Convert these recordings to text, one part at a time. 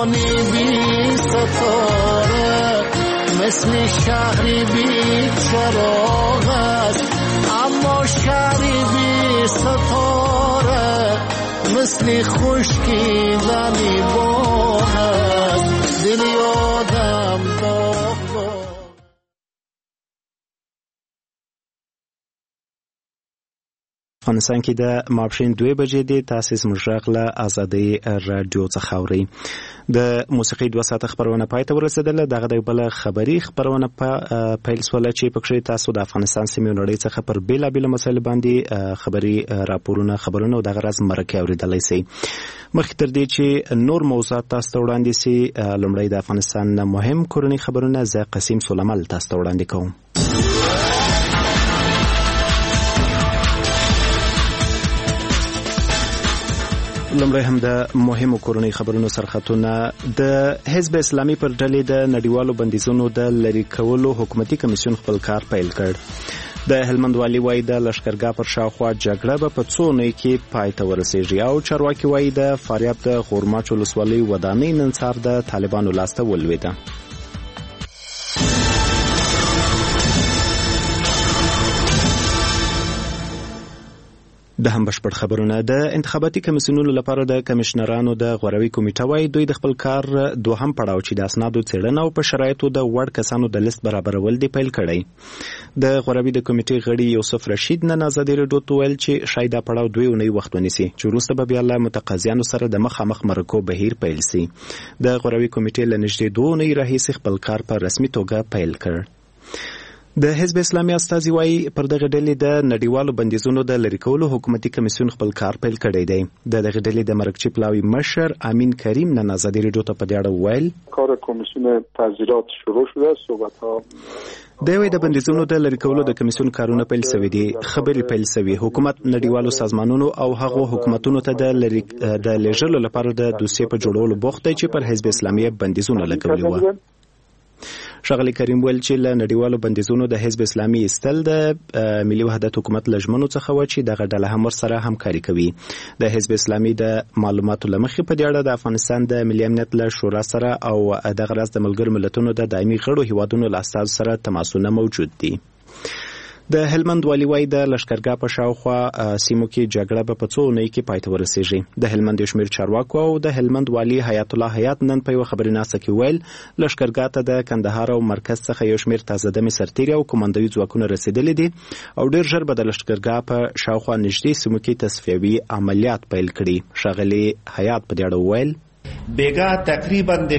آسمانی بی ستاره مثل شهری بی چراغ است، اما شهری بی ستاره مثل خشکی ولی باغ است. دل آدم باغ افغانستان کې د ماپښین 2 بجې د تاسیس مشرق له ازادي رادیو څخه اوري. د موسیقي 2 ساعته خبرونه پای ته ورسېدله. دغه د بل خبري خبرونه پیل سوله چې پکې تاسو د افغانستان سیمې نړۍ څخه پر بیلابیل مسایل باندې خبري راپورونه خبرونه او دغه راز مرکه اوریدلای شي. مخکې تر دې چې نور موضوعات تاسو ته وړاندې شي، لومړی د افغانستان مهم کورنی خبرونه زه قسیم سلیمل تاسو ته وړاندې کوم. لومړی هم د مهمو کورنۍ خبرونو سرخطونه. د حزب اسلامي پر ډلې د نړیوالو بندیزونو د لرې کولو حکومتي کمیسیون خپل کار پیل کړ. د هلمند والي وایي د لښکرګاه پر شاوخوا جګړه به په څو اونیو کې پای ته ورسیږي، او چارواکي وایي د فاریاب د غورماچ ولسوالۍ ودانۍ نن سهار د طالبانو لاسته ولوېده. د هم بشپړ خبرونه. د انتخاباتي کمیسیونونو لپاره د کمشنرانو د غوروي کمیټه وايي دوی د خپل کار دوهم پړاو چې د اسنادو څېړنه او په شرایطو د وړ کسانو د لیست برابرول دی پیل کړی. د غوروي د کمیټې غړي یوسف رشید نن ازادي رادیو ته ویل چې شاید دا پړاو 2 اونۍ وخت ونیسي چې وروسته به بیا له متقاضیانو سره د مخامخ مرکو بهیر پیل سي. د غوروي کمیټې له نږدې 2 اونۍ راهیسې خپل کار په رسمي توګه پیل کړ. د حزب اسلامي استازي وایي پر دغه ډلې د نړیوالو بندیزونو د لرې کولو حکومتي کمیسیون خپل کار پیل کړی دی. د دغه ډلې د مرکچي پلاوي مشر امین کریم نن ازادي رادیو ته په دې اړه ویل کار کمیسیون تعزیرات شروع شده. صحبت‌ها د بندیزونو د لرې کولو د کمیسیون کارونه پیل شوي دي، خبرې پیل شوي. حکومت نړیوالو سازمانونو او هغو حکومتونو ته د لېږلو لپاره د دوسیې په جوړولو بوخت دی چې پر حزب اسلامي بندیزونه لګولي وو. ښاغلي کریم ویل چې له نړیوالو بندیزونو د حزب اسلامي ایستل د ملي وحدت حکومت له ژمنو څخه و چې دغه ډله هم ورسره همکاري کوي. د حزب اسلامي د معلوماتو له مخې په دې اړه د افغانستان د ملي امنیت له شورا سره او دغه راز د ملګرو ملتونو د دایمي غړو هیوادونو له استازو سره تماسونه موجود دي. د هلمند والي وایي د لښکرګاه په شاوخوا سیمو کې جګړه به په څو اونیو کې پای ته ورسیږي. د هلمند یو شمېر چارواکو او د هلمند والي حیات الله حیات نن په یوه خبرناسه کې ویل لښکرګاه ته د کندهار او مرکز څخه یو شمېر تازه دمې سرتیري او کمانډوي ځواکونه رسېدلي دي او ډېر ژر به د لښکرګاه په شاوخوا نږدې سیمو کې تصفیوي عملیات پیل کړي. ښاغلي حیات په دې اړه ویل بیگا تقریبا د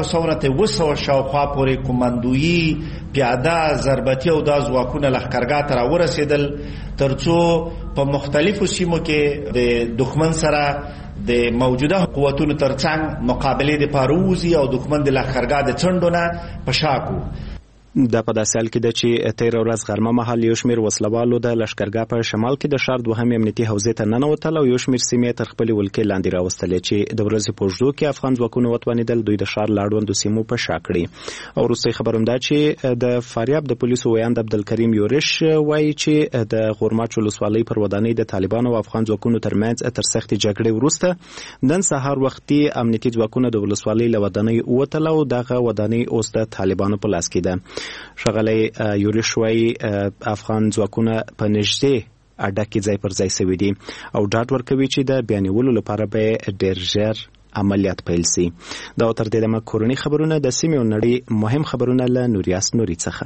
700 شاوخوا پورې کمانډویي پیاده ضربتي او د ځواکونه لښکرګاه ته راورسېدل ترڅو په مختلفو سیمو کې د دښمن سره د موجوده قوتونو ترڅنګ مقابله د پاروزي او دښمن د لښکرګاه د څنډونه په شا کو. دا په داسې حال کې ده چې تېره ورځ غرمه مهال یو شمېر وسلوالو د لښکرګاه په شمال کې د ښار دوهمې امنیتي حوزې ته ننوتل او یو شمېر سیمې تر خپلې ولکې لاندې راوستلې چې د ورځې په اوږدو کې افغان ځواکونه وتوانېدل دوی د ښار له اړوندو سیمو په شا کړي. او وروستی خبر هم دا چې د فاریاب د پولیسو ویاند عبدالکریم یورش وایي چې د غورماچ ولسوالۍ پر ودانۍ د طالبانو او افغان ځواکونو ترمنځ تر سختې جګړې وروسته نن سهار وختي امنیتي ځواکونه د ولسوالۍ له ودانۍ ووتل او دغه ودانۍ اوس د طالبانو په لاس کې ده. ښاغلی یورش وایي افغان ځواکونه په نږدې اډه کې ځای پر ځای شوي دي او ډاډ ورکوي چې د بیا نیولو لپاره به ډېر ژر عملیات پیل شي. دا تر دې دمه کورني خبرونه د سیمې او نړۍ مهم خبرونه له نوریاس نوري څخه.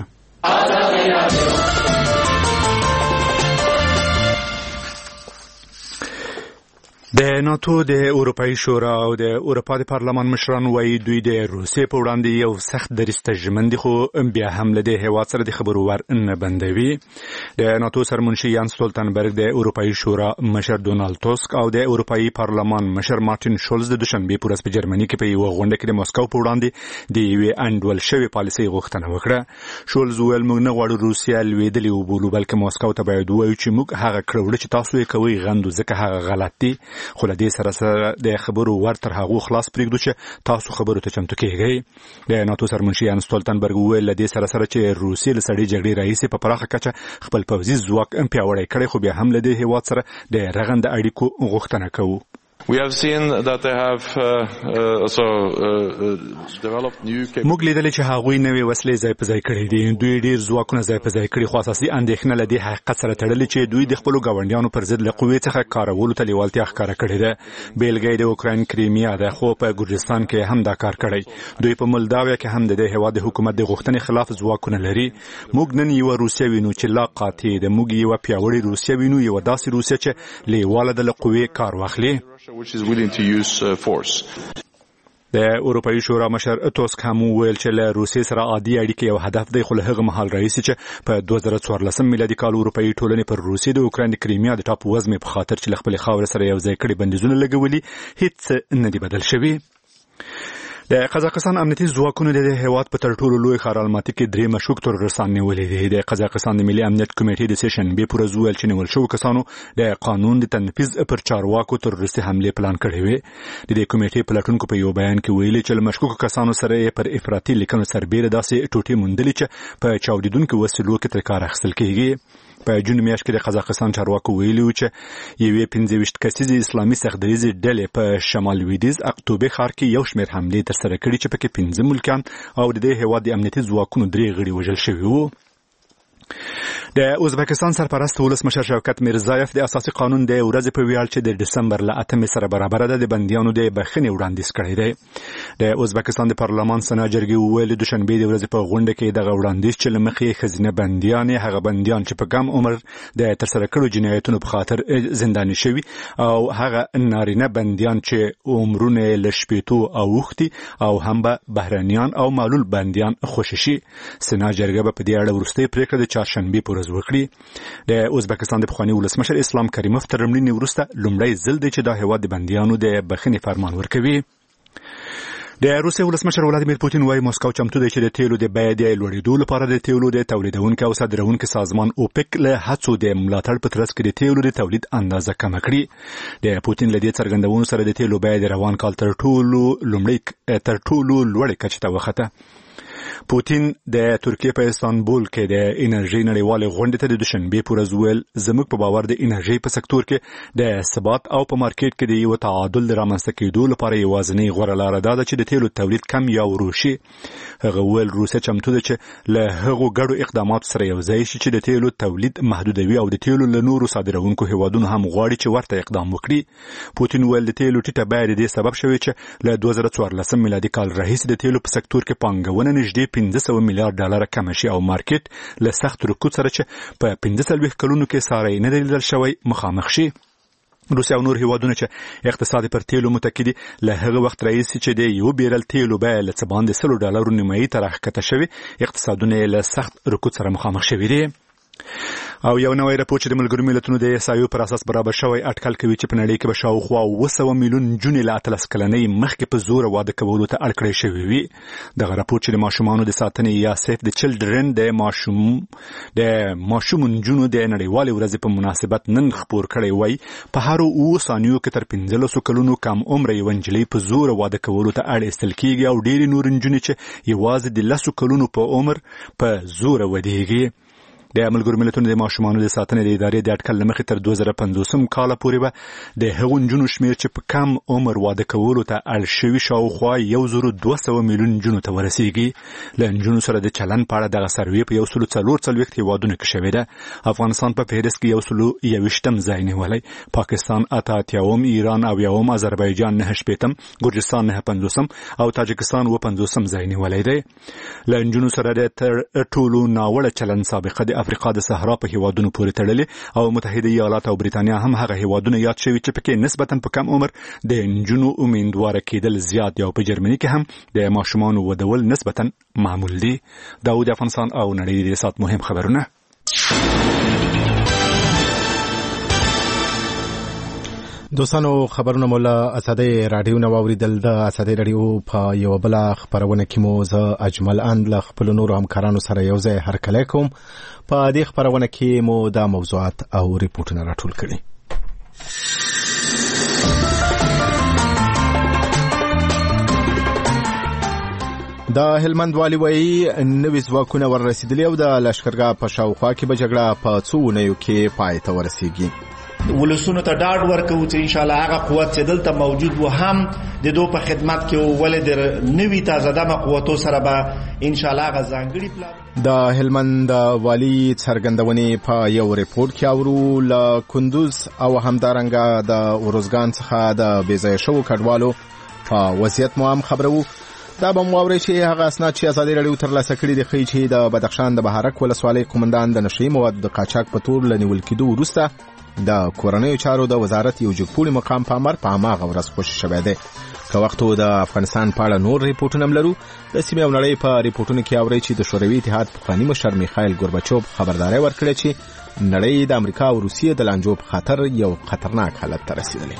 د ناتو د اروپایي شورا او د اروپا د پارلمان مشران وایي دوی د روسیې په وړاندې یو سخت دریځ ته ژمن دي، خو بیا هم له دې هېواد سره د خبرو ور نه بندوي. د ناتو سرمنشي یانس ستولتنبرګ د اروپایي شورا مشر ډونالد ټاسک او د اروپایي پارلمان مشر مارټین شولز د دوشنبې په ورځ په جرمني کې په یوه غونډه کې د مسکو په وړاندې د یوې انډول شوې پالیسۍ غوښتنه وکړه. شولز ویل موږ نه غواړو روسیه لوېدلې وبولو، بلکې مسکو ته باید ووایو چې موږ هغه کړه چې تاسو یې کوئ غندو، ځکه هغه غلط دي. خو له دې سره د خبرو ور تر هغو خلاص پرېږدو چې تاسو خبرو ته چمتو کېږئ. د ناتو سرمنشي یانس ستولتنبرګ وویل له دې سره چې روسیې له سړې جګړې راهیسې په پراخه کچه خپل پوځي ځواک پیاوړی کړی، خو بیا هم له دې هېواد سره د رغنده اړیکو غوښتنه کوو. We have seen that they have also developed new capabilities. موږ لیدل چې هغوی نوې وسلې ځای په ځای کړې دي. دوی ډېر ځواکونه ځای په ځای کړي، خو اساسي اندېښنه له دې حقیقت سره تړلې چې دوی د خپلو ګاونډیانو پر ضد له قوې څخه کارولو ته لیوالتیا ښکاره کړې ده. بیلګه یې د اوکراین کریمیا ده، خو په ګورجستان کې هم دا کار کړی. دوی په مولداویا کې هم د دې هېواد د حکومت د غوښتنې خلاف ځواکونه لري. موږ نن یوه روسیه وینو چې لا قاطع ده. موږ یوه پیاوړې روسیه وینو، یوه داسې روسیه چې لیواله ده له قوې کار واخلي. Which is willing to use force. د اروپایي شورا مشر توسک هم ویل چې له روسیې سره عادي اړیکې یو هدف دی، خو له هغه مهال راهیسې چې په 2014 میلادي کال اروپایي ټولنې پر روسیې د اوکراین د کریمیا د ټاپو وزمې په خاطر چې له خپلې خاورې سره یو ځای کړي بندیزونه لګولي هیڅ نه دی بدل شوي. د قزاقستان امنیتي ځواکونو د هیواد په تر ټولو لوی ښار الماتي کې 3 مشکوک ترورستان نیولې دي. د قزاقستان د ملي امنیت کمیټې د سیشن به پورز ویل چې نیول شو کسانو د قانون د تنفيذ پر چارواکو ترورستي حمله پلان کړی وي. د دې کمیټې پلاتونکو په یو بیان کې ویلي چې مشکوک کسانو سره پر افراطي لیکنو سربېره داسې ټوټې موندلې چې په چاودیدونکو وسلو کې تر کار اخیستل کېږي. په جون میاشت کې د قزاقستان چارواکو ویلي و چې یوې 25 کسیزې اسلامي سختدریزې ډلې په شمال لویدیځ اکتوبر ښار کې یو شمېر حملې ترسره کړي چې پکې 15 ملکیان او د دې هېواد د امنیتي ځواکونو 3 غړي وژل شوي وو. د ازبکستان سرپرست ولسمشر شوکت میرزایف د اساسي قانون د ورځې په ویاړ چې د ډسمبر ل 8 سره برابر ده د بندیانو د بخښنې وړاندیز کړی دی. د ازبکستان د پارلمان سنا جرګې ویل د دوشنبه د ورځې په غونډه کې دغه وړاندیز چې لمخې خزینه بندیان هغه بندیان چې په کم عمر د ترسره کړو جنایتونو په خاطر زنداني شوي او هغه نارینه بندیان چې عمرونه لشپېتو او وختي او هم به بهرانيان او معلول بندیان خوششي. سنا جرګه په دې اړه ورسته پریکړه د چهارشنبه پر ورځ وکړي. د ازبکستان د پخوانی ولسمشر اسلام کریموف تر مړینې وروسته لومړی ځل دی چې دا هېواد د بندیانو د بخښنې فرمان ورکوي. د روسیې ولسمشر ولادیمیر پوتین وايي موسکو چمتو دی چې د تیلو د بیې د لوړېدو لپاره د تیلو د تولیدونکو او صادرونکو سازمان اوپک له هڅو د ملاتړ په ترڅ کې د تیلو د تولید اندازه کم کړي. د پوتین له دې څرګندونو سره د تیلو بیې د روان کال تر ټولو لوړې کچې ته وخته. پوتین د ترکیه په استانبول کې د انرژي نړیوالې غونډې ته د دوشنبه پر ورځ ویل زموږ په باور د انرژي په سکتور کې د ثبات او په مارکیټ کې د یو تعادل د رامنځته کېدو لپاره یوازینۍ غوره لاره ده چې د تیلو تولید کم یا ورو شي. هغه ویل روسیه چمتو ده چې له هغو ګډو اقداماتو سره یو ځای شي چې د تیلو تولید محدودوي او د تیلو له نورو صادرونکو هیوادونو هم غواړي چې ورته اقدام وکړي. پوتین ویل د تیلو ټیټه بیه د دې سبب شوی چې له 2014 میلادي کال راهیسې د تیلو په سکتور کې پانګونه نږدې 500 میلیارډ ډالر کم شي او مارکیټ له سخت رکود سره چې په 15 کلونو کې ساري نه لیدل شوی مخامخ شي. روسیا او نور هیوادونه چې اقتصاد پر تیلو متکی دي له هغه وخت راهیسې چې د یو بیرل تیلو بیه له څه باندې $100 نیمایي تر راښکته شوی اقتصادونه له سخت رکود سره مخامخ شوي دي. او یو نوې راپور چې د ملګرو ملتونو د احصایو پر اساس برابر شوی اټکل کوي چې په نړۍ کې به شاوخوا 200 میلیون جنې له 13 کلنۍ مخکې په زور واده کولو ته اړ کړی شوی وي. دغه راپور چې د ماشومانو د ساتنې یا سیف د چلډرن د ماشوم جنونو د نړیوالې ورځې په مناسبت نن خبر کړی وای په هر 2 ثانیو کې تر 15 کلونو کم عمر یو نجلۍ په زور واده کولو ته اړ استل کیږي او ډېری نور نجونې چې یوازې د 10 کلونو په عمر په زور ودیږي. د ملګرو ملتونو د ماشومانو د ساتنې د ادارې د اټکل مخې تر 2050 کال پورې به د هغو نجونو شمیر چې په کم عمر واده کولو ته اړ شوي شاوخوا 1200 میلیون نجونو ته ورسیږي. له نجونو سره د چلن په اړه دغه سروې په 144 هیوادونو کې شوې ده. افغانستان په فهرست کې 121م ځای نیولی، پاکستان 88م، ایران 90م، آذربایجان 9 ګورجستان 9 او تاجکستان 50 ځای نیولی دی. له نجونو سره د تر ټولو ناوړه چلن سابقه د افریقا د صحرا په هیوادونو پورې تړلې او متحده ایالات او بریتانیا هم هغه هیوادونه یاد شوي چې پکې نسبتاً په کم عمر د نجونو امیندواره کېدل زیات دي او په جرمني کې هم د ماشومانو ودول نسبتاً معمول دي. دا د افغانستان او نړۍ د سات مهم خبرونه. دوستانو خبرونه مولا اساده رادیو نو اوریدل د اساده رادیو په یو بل خبرونه کې مو ز اجمل اند ل خپل نور همکارانو سره یو ځای هرکلی کوم. په دې خبرونه کې مو د موضوعات او ریپورتونه راټول کړي. د هلمند والی وایي نوې ځواکونه ورسېدلي او د لشکرګاه په شاوخوا کې به جګړه په څو اونیو کې پای ته ورسیږي. ولسونو ته ډاډ ورکوو چې ان شاء الله هغه قوت چې دلته موجود و هم د دوی په خدمت کې ولې د نوي تازه دمه قوتو سره به ان شاء الله هغه ځانګړي پلان د هلمند والی څرګندونې په یو ریپورت کې اورو له کندوز او همدارنګه د اروزګان څخه د بېځایه شوو کډوالو په وضعیت مو هم خبرو. دا به مو اورئ چې هغه اسناد چې ازادي راډیو ترلاسه کړي دي ښیي چې د بدخشان د بهارک ولسوالۍ قومندان د نشهیي موادو د قاچاق په تور له نیول کېدو وروسته د کورنیو چارو د وزارت یو جګپوړي مقام په امر په هماغه ورځ خوشي شوی دی. که وختو د افغانستان په اړه نور ریپورټونه هم لرو. د سیمې او نړۍ په ریپورټونو کې اورئ چې د شوروي اتحاد پخواني مشر میخایل ګورباچوف خبرداری ورکړې چې نړۍ د امریکا او روسیې د لانجو په خاطر یو خطرناک حالت ته رسیدلې.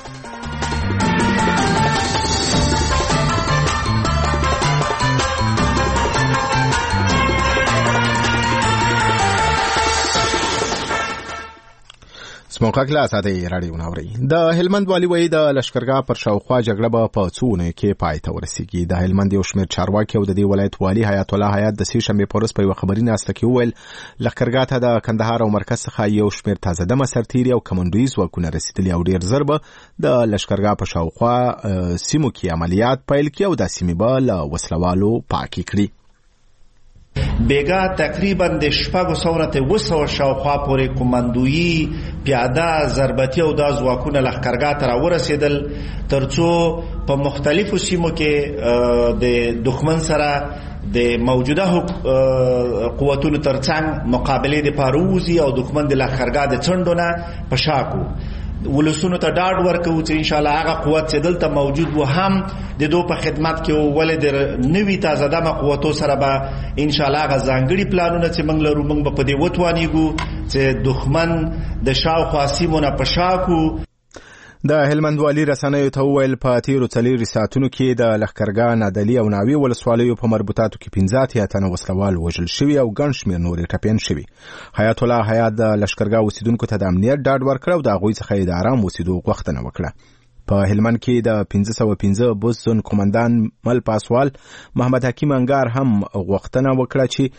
سموکاک لا ساته راډیو ناوري. د هلمند والی وایي د لشکرګاه پر شاوخوا جګړه به په څو اونیو کې پای ته ورسیږي. د هلمند یو شمېر چارواکي او د دې ولایت والی حیات الله حیات د سې شنبې په ورځ په یوه خبري ناسته کې وویل لښکرګاه ته د کندهار او مرکز څخه یو شمېر تازه دمه سرتیري او کمانډوي ځواکونه رسېدلي او ډېر ژر به د لشکرګاه په شاوخوا سیمو کې عملیات پیل کړي او دا سیمې به له وسلوالو پاکې کړي. بیگا تقریبا د 700 شاوخوا پورې کمانډویي پیاده ضربتي او د ځواکونه لښکرګاه ته راورسېدل ترڅو په مختلفو سیمو کې د دښمن سره د موجوده قوتونو ترڅنګ مقابله د پاروزي او دښمن د لښکرګاه د څنډونه پشاکو ولسونو ته ډاډ ورکوو چې ان شاء الله هغه قوت چې دلته موجود و هم د دوی په خدمت کې ولې د نوي تازه دمه قوتو سره به ان شاء الله هغه ځانګړي پلانونه چې موږ لرو موږ به په دې وتوانیږو چې دښمن د شاوخوا سیمو نه پشاکو. د هلمند والی رسنیو ته وویل په تیرو 4 ساعتونو کې د لښکرګاه نادلي او ناوې ولسوالیو په مربوطاتو کې 15 تنه وسلوال وژل شوي او ګڼ شمېر نورې ټپیان شوي. حیات الله حیات د لښکرګاه اوسیدونکو ته د امنیت ډاډ ورکړ او د هغوی څخه یې د آرام اوسېدو غوښتنه وکړه. په هلمند کې د 515 بوس زون قومندان مل پاسوال محمد حکیم انګار هم غوښتنه وکړه چې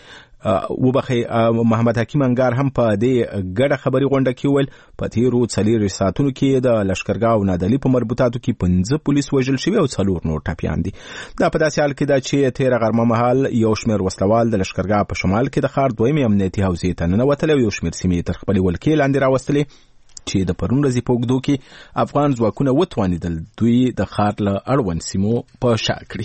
محمد حکیم انګار هم په دې ګډه خبري غونډه کې ویل په تیرو 4 ساعتونو کې د لښکرګاه او نادلي په مربوطاتو کې 15 پولیس وژل شوي او 4 نور ټپیان دي. دا په داسې حال کې ده چې تیره غرمه مهال یو شمېر وسلوال د لښکرګاه په شمال کې د ښار دویمې امنیتي حوزې ته ننوتل او یو شمېر سیمې تر خپلې ولکې لاندې راوستلې چې د پرون ورځې په اوږدو کې افغان ځواکونه وتوانېدل دوی د ښار له اړوند سیمو په شا کړي.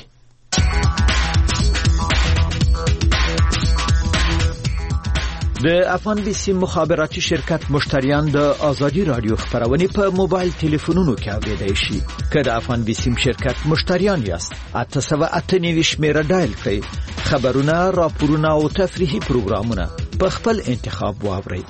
د افغان بیسیم مخابراتي شرکت مشتریان د آزادي رادیو خبرونه په موبایل تلیفونونو کې اوریدای شي. که د افغان بیسیم شرکت مشتریان یاست 898 شمیره ډایل کړئ. خبرونه، راپورونه او تفریحي پروګرامونه په خپل انتخاب واورئ.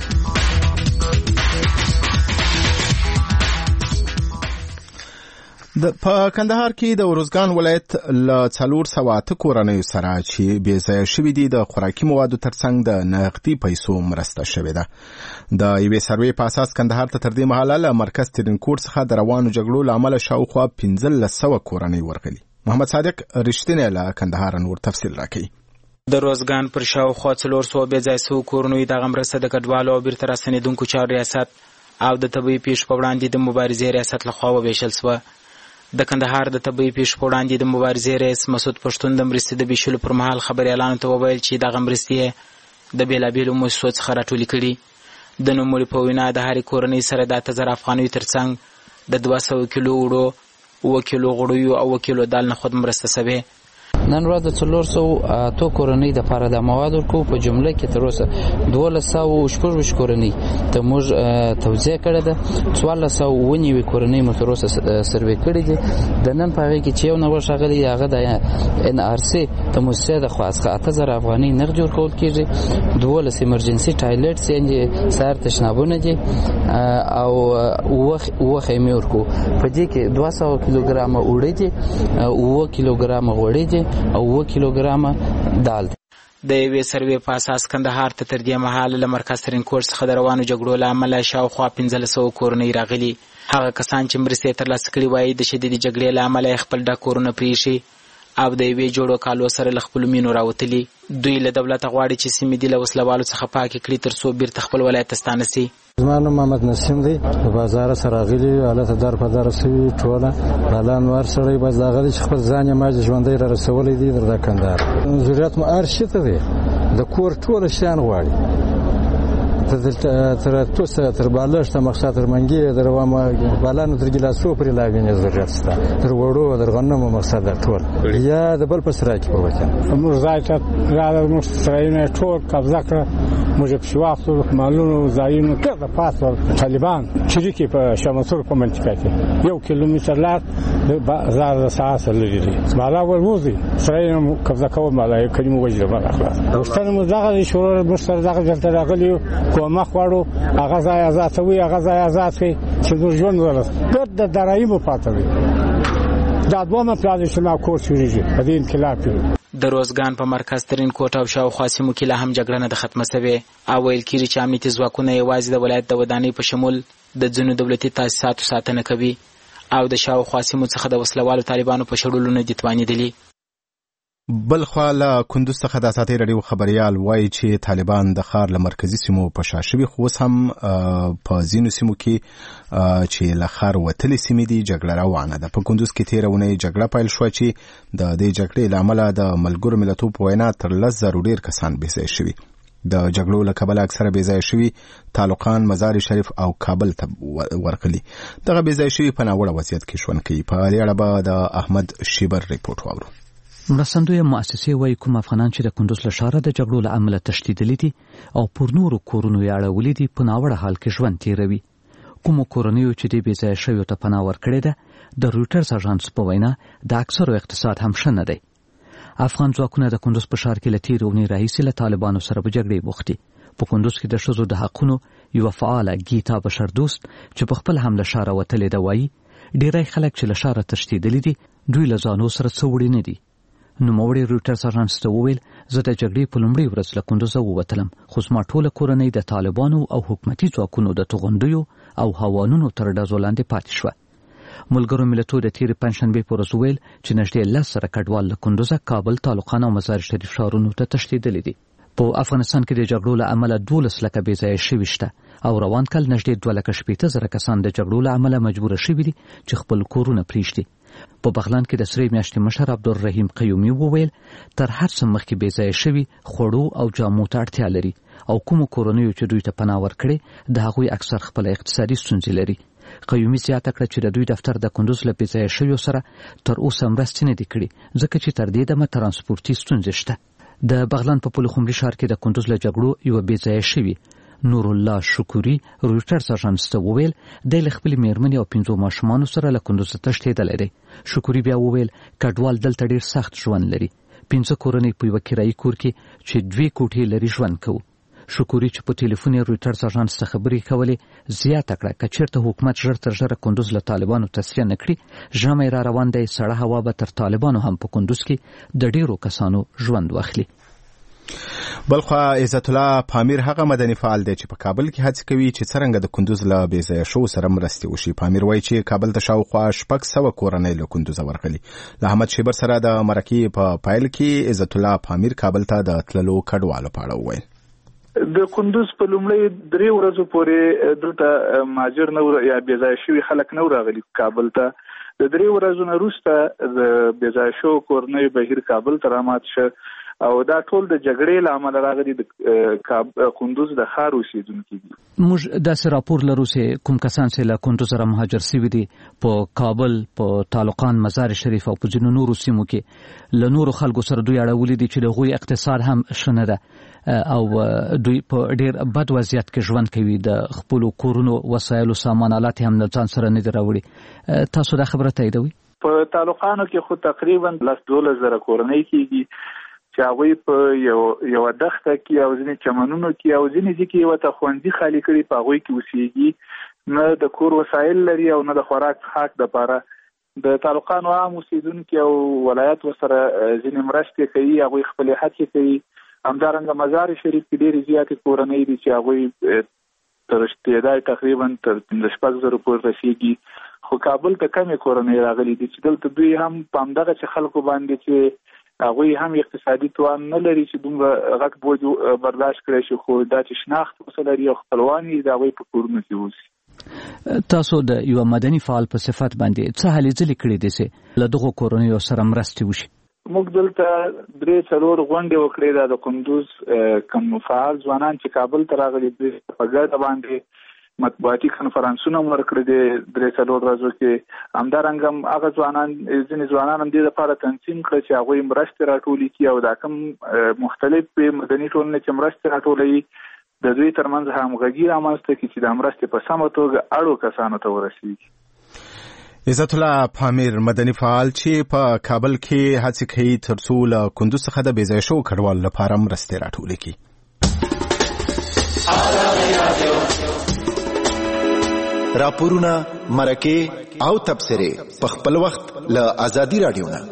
په کندهار کې د اروزګان ولایت له 408 کورنیو سره چې بېځایه شوي دي د خوراکي موادو ترڅنګ د نغدي پیسو مرسته شوې ده. د یوې سروې په اساس کندهار ته تر دې مهاله له مرکز ترینکوټ څخه د روانو جګړو له امله شاوخوا 1500 کورنۍ ورغلي. محمد صادق رښتینی له کندهار نور تفصیل راکوي. د روزګان پر شاوخوا 400 بېځایه شوو کورنیو دغه مرسته د کډوالو او بیرته راستنېدونکو چارو ریاست او د طبیعي پیښو په وړاندې د مبارزې ریاست لخوا وویشل شوه. د کندهار د طبیعي پیښو په وړاندې د مبارزې رئیس مسعود پښتون د مرستې د ویشلو پر مهال خبریالانو ته وویل چې دغه مرستې د بېلابېلو مؤسسو څخه راټولې کړي. د نوموړي په وینا د هرې کورنۍ سره د 8000 افغانیو ترڅنګ د 200 کیلو اوړو، 7 کیلو غوړیو او 1 کیلو دال نه خود مرسته شوې. نن ورځ د 400 کورنۍ د لپاره د مواد ورکو په جمله کې تر اوسه 1200 کورنۍ ته موږ توزیع کړې ده. 1490 کورنۍ مو تر اوسه سروې کړې دي. د نن په هغه کې چې یو نو شغلي هغه د ان ار سی د موسسه د خاصه 8000 افغاني نقد ورکول کیږي. 12 ایمرجنسي ټایلټس یې سار تشنابونه دي او وخه ورکو. په دې کې 200 کیلوګرام وړي دي، 1 کیلوګرام غوړي دي او 1 کیلوګرام دال. د یوې سروې په اساس کندهار ته تر دې مهاله له مرکز ترینکوټ څخه د روانو جګړو له امله شاوخوا 1500 کورنۍ راغلي. هغه کسان چې مرستې ترلاسه کړي وایي د شدیدې جګړې له امله خپل ډک کورونه پرېښي او د یوې جوړو کالو سره له خپلو مینو راوتلي. دوی له دولته غواړي چې سیمې دې له وسلوالو څخه پاکې کړي تر څو بیرته خپل ولایت ته ستانه سي. زما نوم محمد نسیم دی. په بازار سره غلي حالت در په در سوي ټوله بلان ور سره باز داغه چې خپل ځان یې ماج ژوندۍ را رسولې دي در کندهار. ضرورت مو ارشته دی د کور ټوله شان غواړي تر بالښت مقصد تر منګي در و ما بلان تر ګلاسو پر لاګنې ضرورت ستا تر وړو در غنمو مقصد ټول یا د بل په سره کې وکړ موږ ځایته راځو موږ سره ټول قبضه کړ موږ په شواختو مالونو ځایونو ته د پاسور طالبان چې په شمسور په منطقه کې 1 کیلومتر لار بازار ساعت لري مالا وروزي سره قبضه کوم مالا کلمه وجه ما اخلاص واستنه مزغه شورا مسترزغه دلته راغلی کومه خوړو هغه ځای آزاد وي هغه ځای آزاد وي چې موږ ژوند ولر د درایمو پاتوي دا دومره پلان چې ما کور شوریږي په دې انقلاب کې د روزګان په مرکز ترين کوټه او شاوخوا سیمو کې لا هم جګړه نه ختمه شوې او ویل کېږي چې امنیتي ځواکونه یوازې د ولایت د ودانۍ په شمول د ځینو دولتي تاسیساتو ساتنه کوي او د شاوخوا سیمو څخه د وسلوالو طالبانو په شړلو نه دي توانېدلي. بل خو له کندوز څخه د اساطیر رادیو خبريال وایي چې طالبان د ښار له مرکزی سیمو په شا شوي خو هم په ځینو سیمو کې چې له ښار وتلې سیمې دي جګړه روانه ده. په کندوز کې تېره اونۍ جګړه پیل شوه چې د دې جګړې له امله د ملګرو ملتونو په وینا تر 10,000 ډېر کسان بېځایه شوي. د جګړو له کبله اکثره بېځایه شوي تعلقان مزار شریف او کابل ته ورغلي. دغه بېځایه شوي په ناوړه وضعیت کې ژوند کوي. په دې اړه به د احمد شیبر ریپورټ واورو. مرستندویه مؤسسې وایي کوم افغانان چې د کندوز له ښاره د جګړو له امله تښتېدلي دي او پر نورو کورونو یې اړولي دي په ناوړه حال کې ژوند تېروي. کومو کورنیو چې دې بېځایه شویو ته پناه ورکړې ده د رویټرز اژانس په وینا د اکثرو اقتصاد هم ښه نه دی. افغان ځواکونه د کندوز په ښار کې له تېرې اونۍ راهیسې له طالبانو سره په جګړې بوخت دي. په کندوز کې د ښځو د حقونو یوه فعاله ګیتا بشردوست چې په خپل هم له ښاره وتلې ده وایي ډېری خلک چې له ښاره تښتېدلي دي دوی له ځانو سره څه وړي نه دي. نوموړي رویټرز اژانس ته وویل زه د جګړې په لومړۍ ورځ له کندوزه ووتلم خو زما ټوله کورنۍ د طالبانو او حکومتي ځواکونو د توغندیو او هوانونو تر ډزو لاندې پاتې شوه. ملګرو ملتونو د تېرې پنجشنبې په ورځ وویل چې نږدې 10 زره کډوال له کندوزه کابل تعلقان او مزار شریف ښارونو ته تښتېدلي دي. په افغانستان کې د جګړو له امله 12 لکه بېځایه شوي شته او روان کال نږدې 2,80,000 کسان د جګړو له امله مجبوره شوي دي چې خپل کورونه پرېږدي. په بغلان کې د سرې میاشتې مشر عبدالرحیم قیومي وویل تر هر څه مخکې بېځایه شوي خوړو او جامو ته اړتیا لري او کومو کورنیو چې دوی ته پناه ورکړې د هغوی اکثر خپله اقتصادي ستونزې لري. قیومي زیاته کړه چې د دوی دفتر د کندوز له بېځایه شویو سره تر اوسه مرستې نه دي کړي ځکه چې تر دې دمه ترانسپورتي ستونزې شته. د بغلان په پلخمري ښار کې د کندوز له جګړو یوه بېځایه شوي نور الله شکوري رویټرز اژانس ته وویل د خپل میرمنې او 5 ماشومانو سره له کندوز تښتېدلی دی. شکوري بیا وویل کډوال دلته ډېر سخت ژوند لري. 5 کورنۍ په یوه کرایي کور کې چې 2 کوټې لري ژوند کوو. شکوري چې په ټلیفون رویټرز اژانس ته خبرې کولې زیاته کړه که چېرته حکومت ژر تر ژره کندوز له طالبانو تصفیه نه کړي ژمی را روان دی سړه هوا به تر طالبانو هم په کندوز کې د ډېرو کسانو ژوند واخلي. بلخو عزت الله پامیر هغه مدني فعال دی چې په کابل کې هڅه کوي چې څرنګه د کندوز له بېځایه شو سره مرستې وشي. پامیر وایي چې کابل ته شاوخوا 600 کورنۍ له کندوزه ورغلي. له احمد شیبر سره د مرکې په پایل کې عزت الله پامیر کابل ته د تللو کډوالو په اړه وویل. د کندوز په لومړۍ 3 ورځو پورې دلته مهاجر نه یا بېځایه شوي خلک نه راغلي کابل ته. د 3 ورځو نه وروسته د بېځایه شو کورنۍ بهیر کابل ته رامات شه او دا ټول د جګړې له امله راغلي د کندوز د ښار اوسېدونکي دي. موږ داسې راپور لرو چې کوم کسان چې له کندوز سره مهاجر شوي دي په کابل په تعلقان مزار شریف او په ځینو نورو سیمو کې له نورو خلکو سره دوی اړولي دي چې د هغوی اقتصاد هم ښه نه ده او دوی په ډېر بد وضعیت کې ژوند کوي. د خپلو کورونو وسایلو سامان آلات هم له ځان سره نه دي راوړي. تاسو دا خبره تاییدوئ؟ په تعلقانو کې خو تقریبا 12,000 کورنۍ کېږي چې هغوی په یوه دښته کې او ځینې چمنونو کې او ځینې ځای کې یوه ښوونځي خالي کړي په هغوی کې اوسېږي. نه د کور وسایل لري او نه د خوراک څښاک دپاره. د تعلقانو عام اوسېدونکي او ولایت ورسره ځینې مرستې کوي هغوی خپلې هڅې کوي. همدارنګه مزار شریف کې ډېرې زیاتې کورنۍ دي چې هغوی تر اشتیدای تقریبا تر 15,000 پورې رسېږي. خو کابل ته کمې کورنۍ راغلي دي چې دلته دوی هم په همدغه چې خلکو باندې چې هغوی هم اقتصادي توان نه لري چې دومره غټ بوج برداشت کړي شي، خو دا چې شناخت ورسره لري او خپلوان یې د هغوی په کورونو کې اوسي. تاسو د یو مدني فعال په صفت باندې څه هلې ځلې کړې دي چې له دغو کورنیو سره مرستې وشي؟ موږ دلته 3-4 غونډې وکړې د کندوز کوم فعال ځوانان چې کابل ته راغلي دي په ګډه باندې مطبوعاتي کنفرانسونه ورکړي دي 3-4 ورځو کې. همدارنګه هم هغه ځوانان ځینې ځوانان هم دې لپاره تنظیم کړي چې هغوی مرستې راټولې کړي او دا کوم مختلف مدني ټولنې چې مرستې راټولوي د دوی ترمنځ همغږي رامنځته کړي چې د مرستې په سمه توګه اړو کسانو ته ورسیږي. عزت الله پامیر مدني فعال چې په کابل کې هڅې کوي ترڅو له کندوز څخه د بې ځایه شوو کډوالو لپاره مرستې راټولې کړي. راپورونه، مرکې او تبصرې په خپل وخت له آزادي رادیو نه.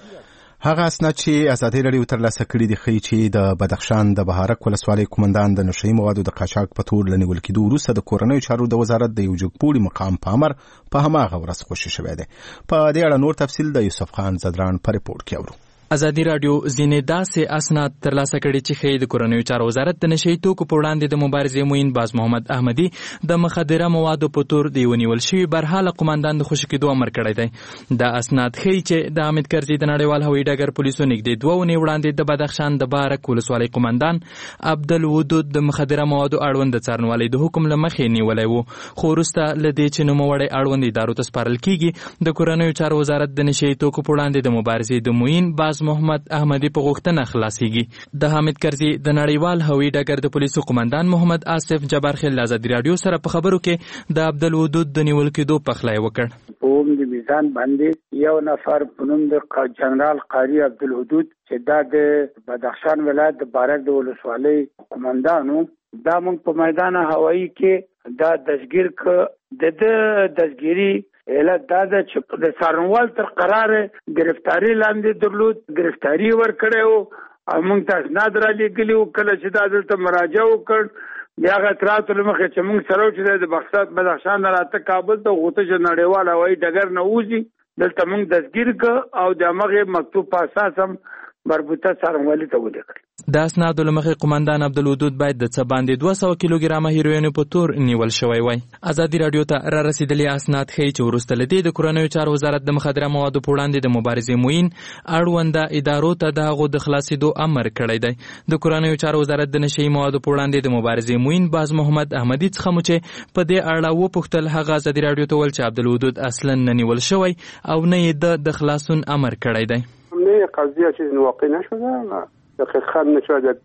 هغه اسناد چې آزادي رادیو ترلاسه کړي دي ښیي چې د بدخشان د بهارک ولسوالۍ قومندان د نشهیي موادو د قاچاق په تور له نیول کېدو وروسته د کورنیو چارو د وزارت د یو جګپوړي مقام په امر په هماغه ورځ خوشي شوی دی. په دې اړه نور تفصیل د یوسف خان زدران په ریپورت کې اورو. ازادي رادیو ځینې داسې اسناد ترلاسه کړي چې ښیي د کورنیو چارو وزارت د نشهیي توکو په وړاندې د مبارزې معین باز محمد احمدي د مخدره موادو په تور د یو نیول شوي برحاله قومندان د خوشي کېدو امر کړی دی. دا اسناد ښیي چې د حامد کرزي د نړیوال هوایي ډګر پولیسو نږدې 2 اونۍ وړاندې د بدخشان د بهارک ولسوالۍ قومندان عبدالودود د مخدره موادو اړوند د څارنوالۍ د حکم له مخې نیولی و، خو وروسته له دې چې نوموړی اړوند ادارو ته سپارل کېږي د کورنیو چارو وزارت د نشهیي توکو په وړاندې د مبارزې د معین باز محمد احمدي په غوښتنه خلاصيږي. د حامد کرزي د نړیوال هوایي ډګر د پولیسو قومندان محمد آصف جبارخیل آزادي رادیو سره په خبرو کې د عبدالودود د نیول کېدو پخلی وکړ. په د میزان باندې یو نفر په نوم د جنرال قاری عبدالودود چې دا د بدخشان ولایت د بهارک د ولسوالۍ قومندانو دا موږ په میدان هوایي کې دا دستګیر ک د دستګيري علت دا ده چې د څارنوال تر قرار گرفتاری لاندې درلود، گرفتاری ورکړی و او موږ ته اسناد را لېږلي وو. کله چې دا دلته مراجعه وکړ بیا هغه اطلاعاتو له مخې چې موږ سره چې د بدخشان نه راته کابل ته غوښته چې نړیوال هوایي ډګر نه وځي دلته موږ دستګیر کړ او د همغې مکتوب په اساس هم مربوطه څارنوالۍ ته ولیکل. د اسنادو له مخې قومندان عبدالودود باید د څه باندې 200 کیلوګرامه هیروین په تور نیول شوی وای. ازادي رادیو ته را رسیدلي اسناد ښیي چې وروسته له دې د کورنیو چارو وزارت د مخدره موادو په وړاندې د مبارزې معین اړونده ادارو ته د هغو د خلاصېدو امر کړی دی. د کورنیو چارو وزارت د نشهیي موادو په وړاندې د مبارزې معین باز محمد احمدي څخه مو چې په دې اړه وپوښتل، هغه ازادي رادیو ته وویل چې عبدالودود اصلا نه نیول شوی او نه یې د خلاصون امر کړی دی. نه قضیه چیز واقع نشده، دقیقاً نشاید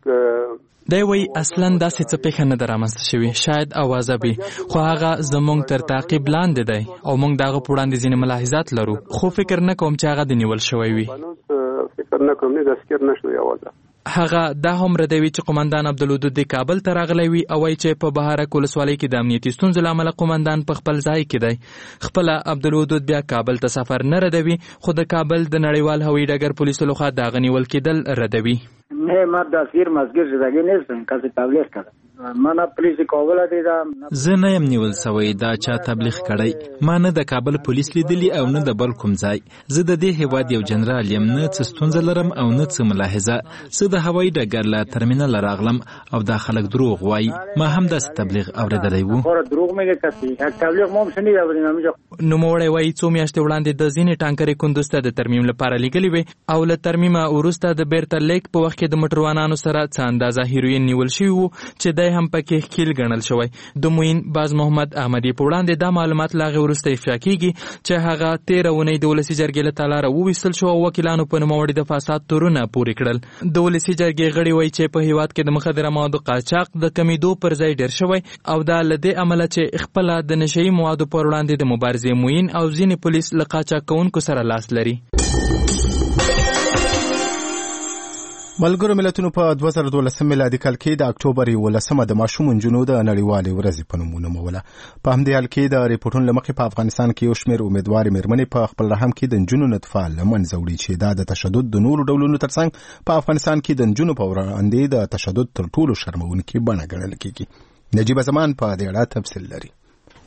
دی وی اصلا داسې څه پیښه نه ده رامنځته شوې، شاید اوازه وي، خو هغه زموږ تر تعقیب لاندې دی او موږ د هغه په وړاندې ځینې ملاحظات لرو، خو فکر نه کوم چې هغه د نیول شوی وي. فکر نه کوم نه دستګیر نشوي اوازه. هغه دا هم ردوي چې قومندان عبدالودود د کابل ته راغلی وي او وایي چې په بهارک ولسوالۍ کې د امنیتي ستونزو له امله قومندان په خپل ځای کې دی. خپله عبدالودود بیا کابل ته سفر نه ردوي، خو د کابل د نړیوال هوایي ډګر پولیسو لخوا د هغه نیول کېدل ردوي. نه ما دستگیر مسگیر شدگی نیستم، کسی تبلیغ کرد. من پولیس کابل دیدم. زه نه یم نیول سوی، دا چا تبلیغ کړی. ما نه د کابل پولیس لیدلی او نه د بل کوم ځای. زه د دې هیواد یو جنرال یم، نه څه ستونزه لرم او نه څه ملاحظه. زه د هوایي ډګر له ترمینل راغلم او دا خلک دروغ وایي. ما هم داسې تبلیغ اوریدلی و. دروغ میگه کسی، تبلیغ ما هم شنیده بودیم همینجا. نوموړی وایي څو میاشتې وړاندې د ځینې ټانکرې کندوز ته د ترمیم لپاره لیږلي وې او له ترمیمه وروسته د بیرته لیک په وخت کې د موټروانانو سره څه اندازه هیروین نیول شوي وو چې دی هم پکې ښکیل ګڼل شوی. د معین باز محمد احمدي په وړاندې دا معلومات له هغې وروسته افشا کېږي چې هغه 13 اونۍ د ولسي جرګې له تالاره وویستل شو او وکیلانو په نوموړي د فساد تورونه پورې کړل. د ولسي جرګې غړي وایي چې په هیواد کې د مخدره موادو قاچاق د کمیدو پر ځای ډېر شوی او دا له دې امله چې خپله د نشهیي موادو پر وړاندې د مبارزې معین او ځینې پولیس له قاچاق کوونکو سره لاس لري. ملګرو ملتونو په 2012 میلادي کال کې د اکتوبر 11 د ماشوم نجونو د نړیوالې ورځې په نوم ونوموله. په همدې حال کې د ریپورټونو له مخې په افغانستان کې یو شمېر امیدوارې مېرمنې په خپل رحم کې د نجونو نطفه له منځه وړي چې دا د تشدد د نورو ډولونو ترڅنګ په افغانستان کې د نجونو په وړاندې د تشدد تر ټولو شرموونکې بڼه ګڼل کېږي. نجیب زمان په دې اړه تفصیل لري.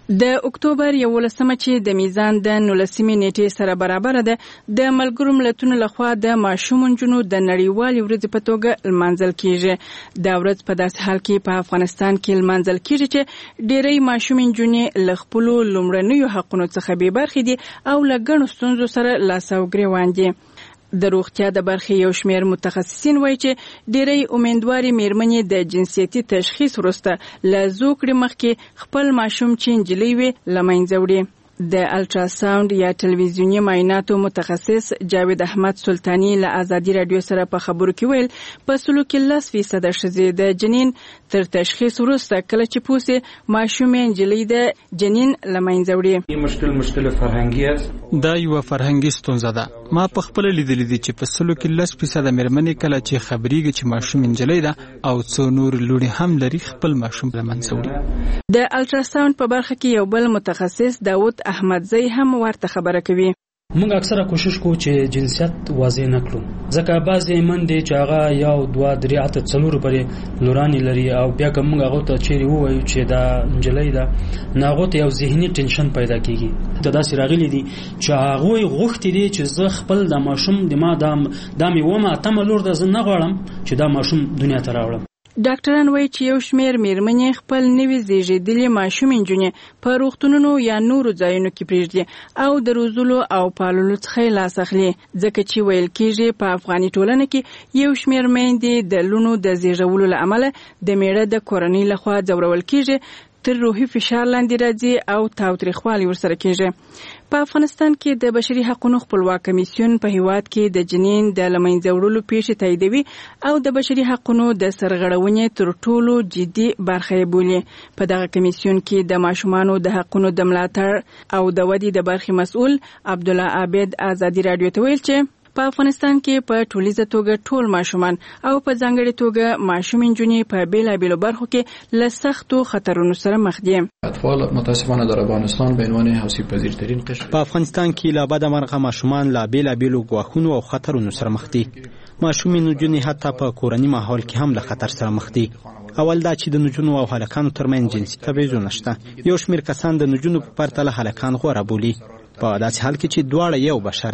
د اکتوبر 11 چې د میزان د 19 نیټې سره برابر ده د ملګرو ملتونو لخوا د ماشوم نجونو د نړیوالې ورځې په توګه لمانځل کیږي. دا ورځ په داسې حال کې په افغانستان کې لمانځل کیږي چې ډېری ماشوم نجونې له خپلو لومړنیو حقونو څخه بې برخې دي او له ګڼو ستونزو سره لاس او ګریوان دي. د روغتیا د برخې یو شمېر متخصصین وایي چې ډېری امیندوارې مېرمنې د جنسیتي تشخیص وروسته له زوکړې مخکې خپل ماشوم چې نجلۍ وي له منځه وړي. د الټراساوند یا ټلویزیوني معایناتو متخصص جاوید احمد سلطانی له آزادي رادیو سره په خبرو کې ویل په سلو کې 10% ښځې د جنین تر تشخیص وروسته کله چې پوسې ماشوم نجلۍ د جنین له منځه وړي. مشکل فرهنګي است. دا یو فرهنګي ستونزه ده. ما په خپل لیدلې دي چې په سلو کې 10% مېرمنې کله چې خبرېږي چې ماشوم نجلۍ ده او څو نور لوري هم لري خپل ماشوم له منځه وړي. د الټراساوند په برخه کې یو بل متخصص داود احمدزی هم ورته خبره کوي. موږ اکثره کوشش کوو چې جنسیت واضح نه کړو ځکه بعضې میندې چې هغه یو دوه درې اته څلور پورې لورانې لري او بیا که موږ هغو ته چیرې ووایو چې دا نجلۍ ده نو هغو ته یو ذهني ټینشن پیدا کېږي. داسې راغلي دي چې هغوی غوښتي دي چې زه خپل د ماشوم د ما دا مې ومه اتمه لور ده زه نه غواړم چې دا ماشوم دنیا ته راوړم. ډاکټران وایي چې یو شمېر مېرمنې خپل نوي زیږېدلې ماشوم نجونې په روغتونونو یا نورو ځایونو کې پرېږدي او د روزلو او پاللو څخه لاس اخلي ځکه چې ویل کېږي په افغاني ټولنه کې یو شمېر میندې د لوڼو د زیږولو له امله د میړه د کورنۍ لخوا ځورول کېږي تر روحي فشار لاندې راځي او تاوتریخوالي ورسره کېږي. په افغانستان کې د بشري حقوقو خپلواک کمیسیون په هیواد کې د جنین د له منځه وړلو پیښې تاییدوي او د بشري حقوقو د سرغړونې تر ټولو جدي برخه یې بولي. په دغه کمیسیون کې د ماشومانو د حقوقو د ملاتړ او د ودې د برخې مسؤل عبدالله عابد آزادي رادیو ته ویل چې په افغانستان کې په ټولیزه توګه ټول ماشومان او په ځانګړې توګه ماشوم نجونې په بیلابیلو برخو کې له سختو خطرونو سره مخ دي. اطفال متاسفانه در افغانستان به عنوان آسیب پذیرترین قشر په افغانستان کې لا بده مرغه ماشومان له بیلابیلو ګواښونو او خطرونو سره مخ دي. ماشوم نجونې حتی په کورني ماحول کې هم له خطر سره مخ دي. اول دا چې د نجونو او هلکانو ترمنځ جنسي تبعیضونه شته. یو شمېر کسان د نجونو په پرتله هلکان غوره بولي په داسې حال کې چې دواړه یو بشر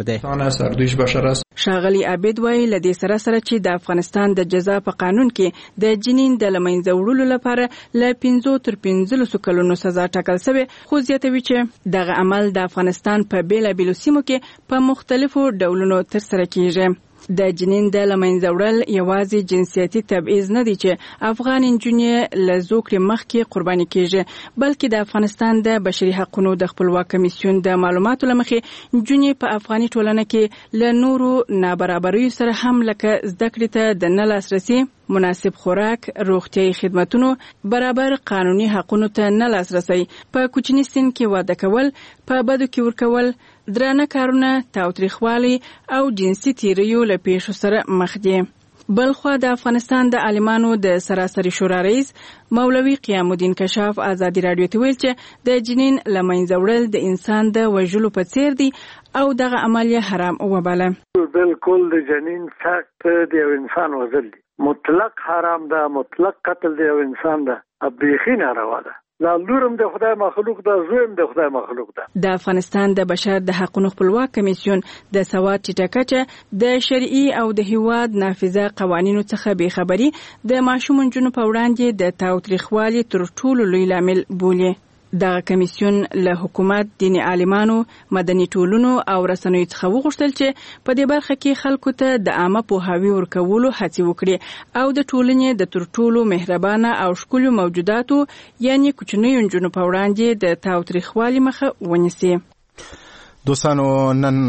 دی. ښاغلي عابد وایي له دې سره سره چې د افغانستان د جزا په قانون کې د جنین د له منځه وړلو لپاره له 5 تر 15 کلونو سزا ټاکل شوې خو زیاتوي چې دغه عمل د افغانستان په بیلابیلو سیمو کې په مختلفو ډولونو ترسره کیږي. د جنین د له منځه وړل یوازې جنسیتي تبعیض نه دی چې افغان نجونې له زوکړې مخکې قرباني کیږي بلکې د افغانستان د بشري حقوقو د خپلواک کمیسیون د معلوماتو له مخې نجونې په افغاني ټولنه کې له نورو نابرابریو سره هم لکه زده کړې ته د نه لاسرسي مناسب خوراک روغتیايي خدماتونو برابر قانوني حقوقو ته نه لاسرسي په کوچني سن کې واده کول په بدو کې ورکول درانه کارونه تاوتریخوالي او جنسي تیریو له پیښو سره مخ دي. بلخوا د افغانستان د عالمانو د سراسري شورا رئیس مولوي قیام الدین کشاف آزادي رادیو ته ویل چې د جنین له منځه وړل د انسان د وژلو په څیر دی او دغه عمل یې حرام وباله. بالکل د جنین سخت د یو انسان وژل دی مطلق حرام ده مطلق قتل د یو انسان ده بیخي ناروا ده. لا لورم د خدای مخلوق ده زویم د خدای مخلوق ده. د افغانستان د بشر د حقوقو خپلواک کمیسیون د سواد ټیټکچه د شرعي او د هیواد نافذه قوانینو څخه بې خبري د ماشوم نجونو په وړاندې د تاوتریخوالي تر ټولو لوی لامل بولي. دغه کمیسیون له حکومت دیني عالمانو مدني ټولنو او رسنیو څخه وغوښتل چې په دې برخه کې خلکو ته د عامه پوهاوي ورکولو هڅې وکړي او د ټولنې د تر ټولو مهربانه او ښکلو موجوداتو یعنی کوچنیو نجونو په وړاندې د تاوتریخوالي مخه ونیسي. دوستانو نن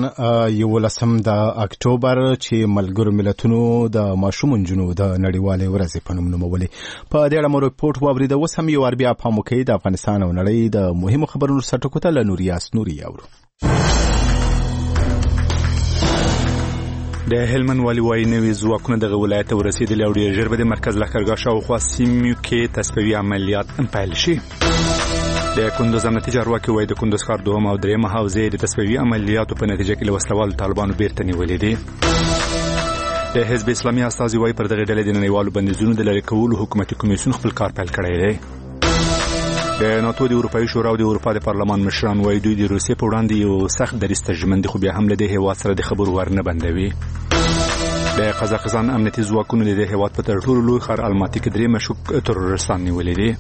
11 د اکتوبر چې ملګرو ملتونو د ماشوم نجونو د نړیوالې ورځې په نوم نومولې په دې اړه مو رپورټ واورید. اوس هم یو بیا پام وکړئ د افغانستان او نړۍ د مهمو خبرونو سرټکو ته له نوریاس نوري اورو. د هلمند والي وايي نوي ځواکونه دغه ولایت ته ورسېدلي او ډېر ژر به د مرکز لښکرګاه شاوخوا سیمو کې تصفیوي عملیات پیل شي. د کندوز امنیتي چارواکي وايي د کندوز ښار دوهم او درېیمه حوزې د تصفیوي عملیاتو په نتیجه کې له وسلوالو طالبانو بیرته نیولې دي. د حزب اسلامي استازي وايي پر دغه ډلې د نړیوالو بندیزونو د لرې کولو حکومتي کمیسیون خپل کار پیل کړی دی. د ناتو د اروپایي شورا او د اروپا د پارلمان مشران وایي دوی د روسیې په وړاندې یو سخت دریځ ژمن دي، خو بیا هم له دې هیواد سره د خبرو ور نه بندوي. د قزاقستان امنیتي ځواکونو د دې هیواد په تر ټولو لوی ښار الماتي کې 3 مشکوک ترورستان نیولي دي.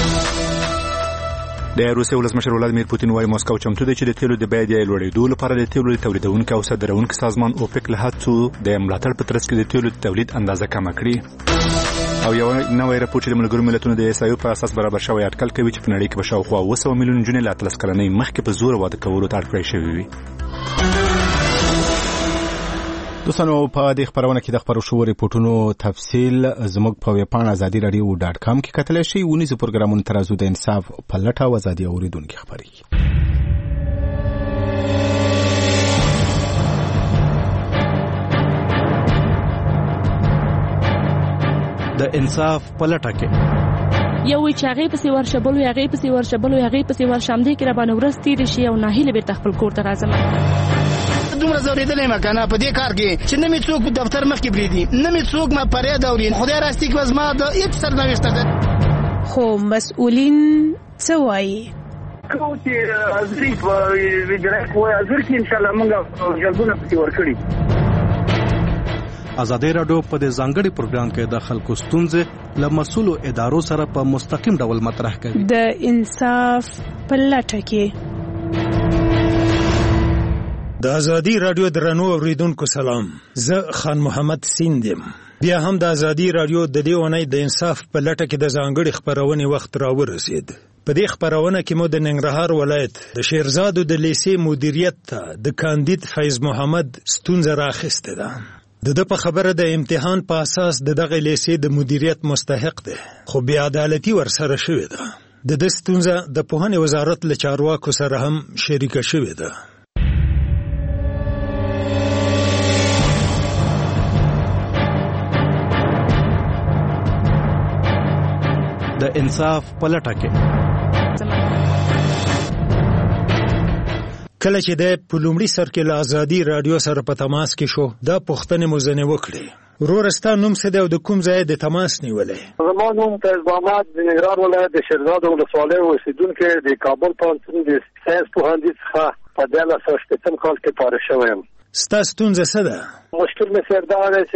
د روسیې ولسمشر ولادیمیر پوتین وایي ماسکو چمتو دی چې د تیلو د بیې د لوړېدو لپاره د تیلو تولیدونکو او صادروونکو سازمان اوپک له هڅو د ملاتړ په ترڅ کې د تیلو تولید اندازه کمه کړي. او یو نوې راپور چې د ملګرو ملتونو د ایسایو په اساس برابر شوی اټکل کوي چې په نړۍ کې به شاوخوا 200 میلیون نجونې له 13 کلنۍ مخکې په زور واده کولو ته اړ کړې شوې وي. دوستانو په دې خبرونه کې د خبرو شو ریپورتونو تفصیل زموږ په ویبپاڼه azadi.radio.com کې کتلی شئ. ونیزو پروګرامونو ترازو د انصاف په لټه او ازادي اوریدونکو خبرې. د انصاف په لټه کې یو چې هغه پسې ورشبلو هغه پسې ورشبلو هغه پسې ورشم دې کې را باندې ورس تیر شي او ناهیله بیرته خپل کور ته راځم. دومره زوریدلې مکنه په دې کار کې چې نه می څوک دفتر مخ کې بریدي نه می څوک ما پرې دورین خدای راستي کې وزما د هیڅ سرنوشت ده. خو مسؤلین څه وایي؟ کو چې ازري ویډرک وای ازر کې ان شاء الله موږ جلبونه پتی ورکړي. ازادي رادیو په دې ځانګړي پروګرام کې د خلکو ستونزې له مسؤلو ادارو سره په مستقیم ډول مطرح کوي. د انصاف په لټه کې د ازادي رادیو درنو اوریدونکو سلام، زه خان محمد سیندم. بیا هم د ازادي رادیو د دې ونې د انصاف په لټه کې د ځانګړي خبرونې وخت راورسید. په دې خبرونه کې مو د ننګرهار ولایت د شیرزادو د لیسې مدیریت ته د کاندید فیض محمد ستونزه راخسته ده. د په خبره د امتحان په اساس د دغه لیسې د مدیریت مستحق ده، خو بې عدالتي ورسره شوې ده. د ستونزه د پوهنې وزارت له چارواکو سره هم شریکه شوې ده. د انصاف په لټه کې کله چې د پلومړي سر کې له ازادي رادیو سره په تماس کې شو دا پوښتنې مو ځنې وکړې. ورورستا نوم څه دی او د کوم ځای د تماس نیولې؟ زما نوم فیض محمد د ننګرهار ولایت د شیرزاد ولسوالۍ اوسیدونکی د کابل پوهنتون د ساینس پوهنځي څخه په 1980 کال کې فارغ شوی یم. ستا ستونزه څه ده؟ مشکل مې سر دا دی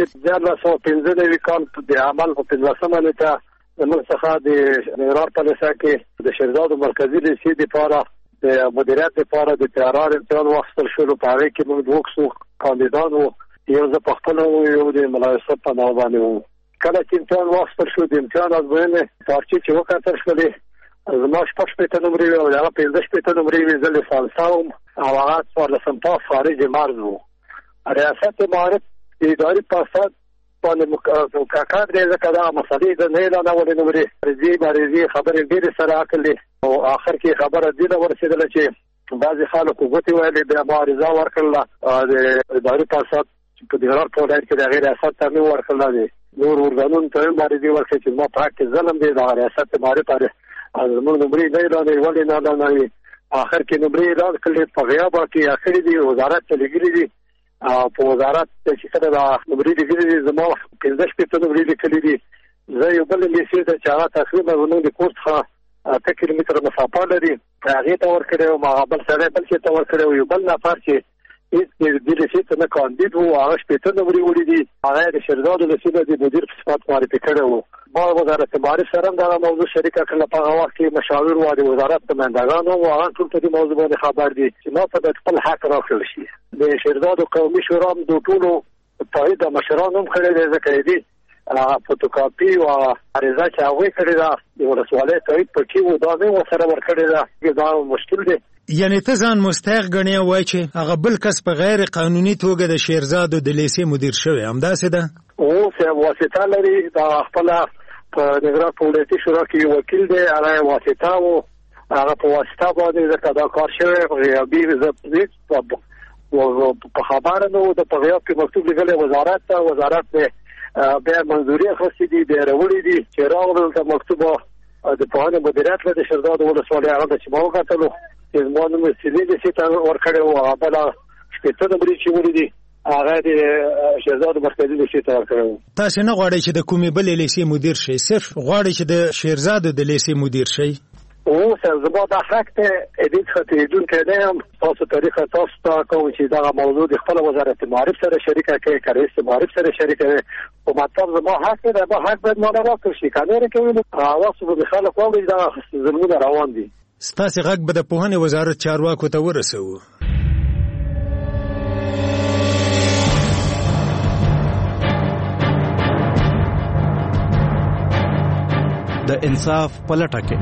چې 1995 کال د عمل په 15مه نیټه زموږ څخه د ننګرهار په لیسه کې د شیرزاد مرکزي لیسې دپاره د مدیریت لپاره د تیارار امتحان واخیستل شو. په هغې کې موږ 200 کاندیدان وو، یو زه پخپله وو، یو د ملا یوسف په نامه باندې وو. کله چې امتحان واخیستل شو د امتحان ازموینې پارچې چې وکتل شولې زما 6 نمرې وې او د هغه 15 نمرې وې. زه لیسانسا وم او هغه 14 پاس خارج مرز وو. ریاست معارف د اداري پاسات باندې کاکاد دی ځکه دا مسلې د نه اعلانولې نمرې مریضي خبرې ډېرې سره عقل او آخر کې خبره دې ته ورسېدله چې بعضې خلکو ګوتې ویلې بیا ما عریضه ورکړله د اداري پاسات په ننګرهار په ولایت کې د هغې ریاست ته مې ورکړله د نور ارګانونو ته هم عریضې ورکړې چې زما په حق کې ظلم دی. د ریاست معارف زموږ نمرې نه اعلانوي، ولې نه اعلانوي؟ آخر کې نمرې اعلان کړلې په غیابه کې اخرې دي وزارت ته لېږلي دي او په وزارت چې کله دا نمرې لېږلي دي زما 15 نمرې لیکلي دي. زه یو بل لیسې ته چې هغه تقریبا زموږ د کور څخه 8 کیلومتره مسافه لري هغې ته ورکړی وم. هغه بل سړی بل شي ته ورکړی و. یو بل نفر چې هېڅ د لیسې ته نه کاندید و هغه 15 نمرې وړي دي، هغه یې د شیرزادو لیسې نه د مدیر په صفت معرفي کړی و. ما وزارت معارف سره هم دغه موضوع شریکه کړله. په هغه وخت کې مشاور وو د وزارت نمایندګان وو، هغه ټول په دې موضوع باندې خبر دي چې ما ته باید خپل حق راکړل شي. د شیرزادو قومي شورا هم د ټولو تایید د مشرانو هم کړی دی ځکه یې دي فوتوکاپي او عریضه چې هغوی کړې ده د ولسوالۍ تایید پکې و دا مې ورسره ورکړې ده. دا مشکل دی. یعنې ته ځان مستحق ګڼې او وایې چې هغه بل کس په غیر قانوني توګه د شیرزادو د لیسې مدیر شوی، همداسې ده؟ اوس واسطه لري. دا خپله په ننګرهار په ولایتي شورا کې یو وکیل دی، هغه یې واسطه و، هغه په واسطه باندې ځکه دا کار شوی غیابي په خبره نه و. د په غیاب کې مکتوب لیکلی وزارت ته، وزارت بیا منظوري اخیستې دي، بیا راوړي دي چې راغلل ته مکتوبه د پوهنې مدیریت له د شیرزاد ولسوالۍ هغه چې ما وکتلو چې زما نوم یې سیلې لیسې ته ورکړی و. هغه بله 15 نمرې چې وړي دي هغه د شیرزاد مرکزي لیسې ته ورکړی و. تاسې نه غواړئ چې د کومې بلې لیسې مدیر شئ، صرف غواړئ چې د شیرزادو د لیسې مدیر شئ؟ اوس زما د حق ته دې څخه تیریدونکی نه یم. تاسو طریقه تاسو ته کوم چې دغه موضوع د خپل وزارت معارف سره شریکه کړئ، رئیس معارف سره شریکه کړئ. او مطلب زما حق دی، دا حق باید ما نه راکړل شي. که نه کوي نو اوس به خلک واوري دا ظلمونه روان دي. ستاسې غږ به د پوهنې وزارت چارواکو ته ورسوو. د انصاف پلټه کې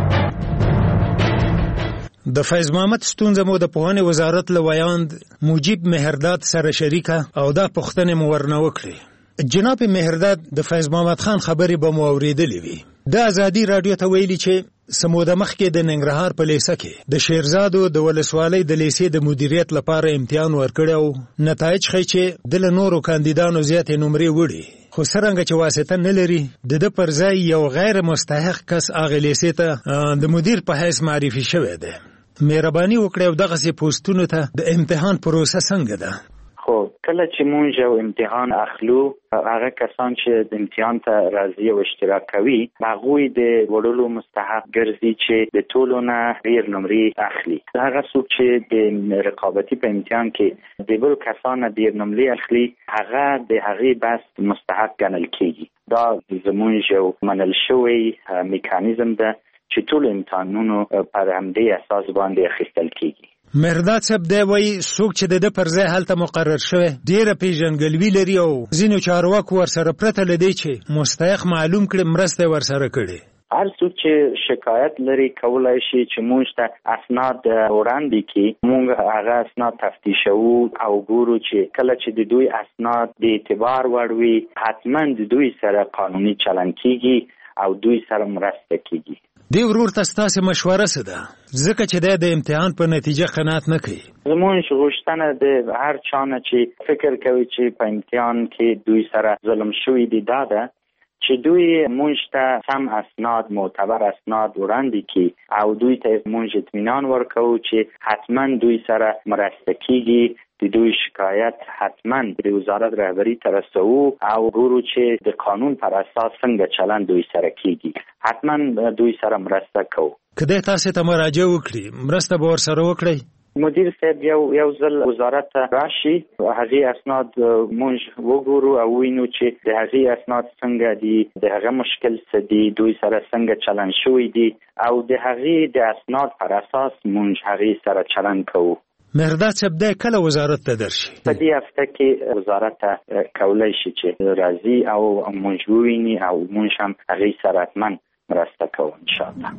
د فیض محمد ستونزه مو د پوهنې وزارت له ویاند مجیب مهرداد سره شریکه او دا پوښتنې مو ورنه وکړې. جناب مهرداد د فیض محمد خان خبرې به مو اورېدلې وي. د ازادي راډیو ته ویلي چې سموده مخکې د ننګرهار په لیسه کې د شیرزادو د ولسوالۍ د لیسې د مدیریت لپاره امتحان ورکړی او نتایج ښیي چې د له نورو کاندیدانو زیاتې نمرې وړي، خو څرنګه چې واسطه نه لري د پر ځای یو غیر مستحق کس هغې لیسې ته د مدیر په حیث معرفي شوی دی. مهرباني وکړئ او دغسې پوسټونو ته د امتحان پروسه څنګه ده؟ خو کله چې مونږ یو امتحان اخلو، هغه کسان چې د امتحان ته راځي او اشتراک کوي هغوی د وړلو مستحق ګرځي چې د ټولو نه ډېر نمرې اخلي. هغه څوک چې د رقابتي په امتحان کې د بل کسانو ډېر نمرې اخلي هغه د هغې بس مستحق ګڼل کېږي. دا زموږ یو منل شوی میکانیزم ده چې ټول امتحانونو پر همدې اساس باندې اخیستل کېږي. مهرداد صاحب دی وایي څوک چې د پر ځای هلته مقرر شوی ډېره پیژنګلوي لري او ځینو چارواکو ورسره پرته له دې چې مستحق معلوم کړي مرسته ورسره کړي. هر څوک چې شکایت لري کولای شي چې موږ ته اسناد وړاندې کړي. موږ هغه اسناد تفتیشو او ګورو چې کله چې د دوی اسناد د اعتبار وړ وي حتما د دوی سره قانوني چلند کیږي او دوی سره مرسته کیږي. دی ورور ته ستاسې مشوره څه ده؟ ځکه چې دی د امتحان په نتیجه قناعت نه کوي. زموږ غوښتنه د هر چا نه چې فکر کوي چې په امتحان کې دوی سره ظلم شوی دی دا ده چې دوی موږ ته سم اسناد، معتبر اسناد وړاندې کړي او دوی ته موږ اطمینان ورکوو چې حتما دوی سره مرسته کیږي. د دوی شکایت حتما د وزارت رهبری ته رسوو او ګورو چې د قانون پر اساس څنګه چلند دوی سره کیږي. حتما دوی سره مرسته کوو. که دی تاسې ته مراجعه وکړي مرسته به ورسره وکړئ؟ مدیر صاحب یو ځل وزارت ته راشي، هغې اسناد موږ وګورو او وینو چې د هغې اسناد څنګه دي، د هغه مشکل څه دي، دوی سره څنګه چلند شوی دي او د هغې د اسناد پر اساس موږ هغې سره چلند کوو. مهرداد صاحب دی کله وزارت ته درشي؟ په دې هفته کې وزارت ته کولی شي چې راځي او موږ وویني او موږ هم هغې سره حتما مرسته کوو انشاءالله.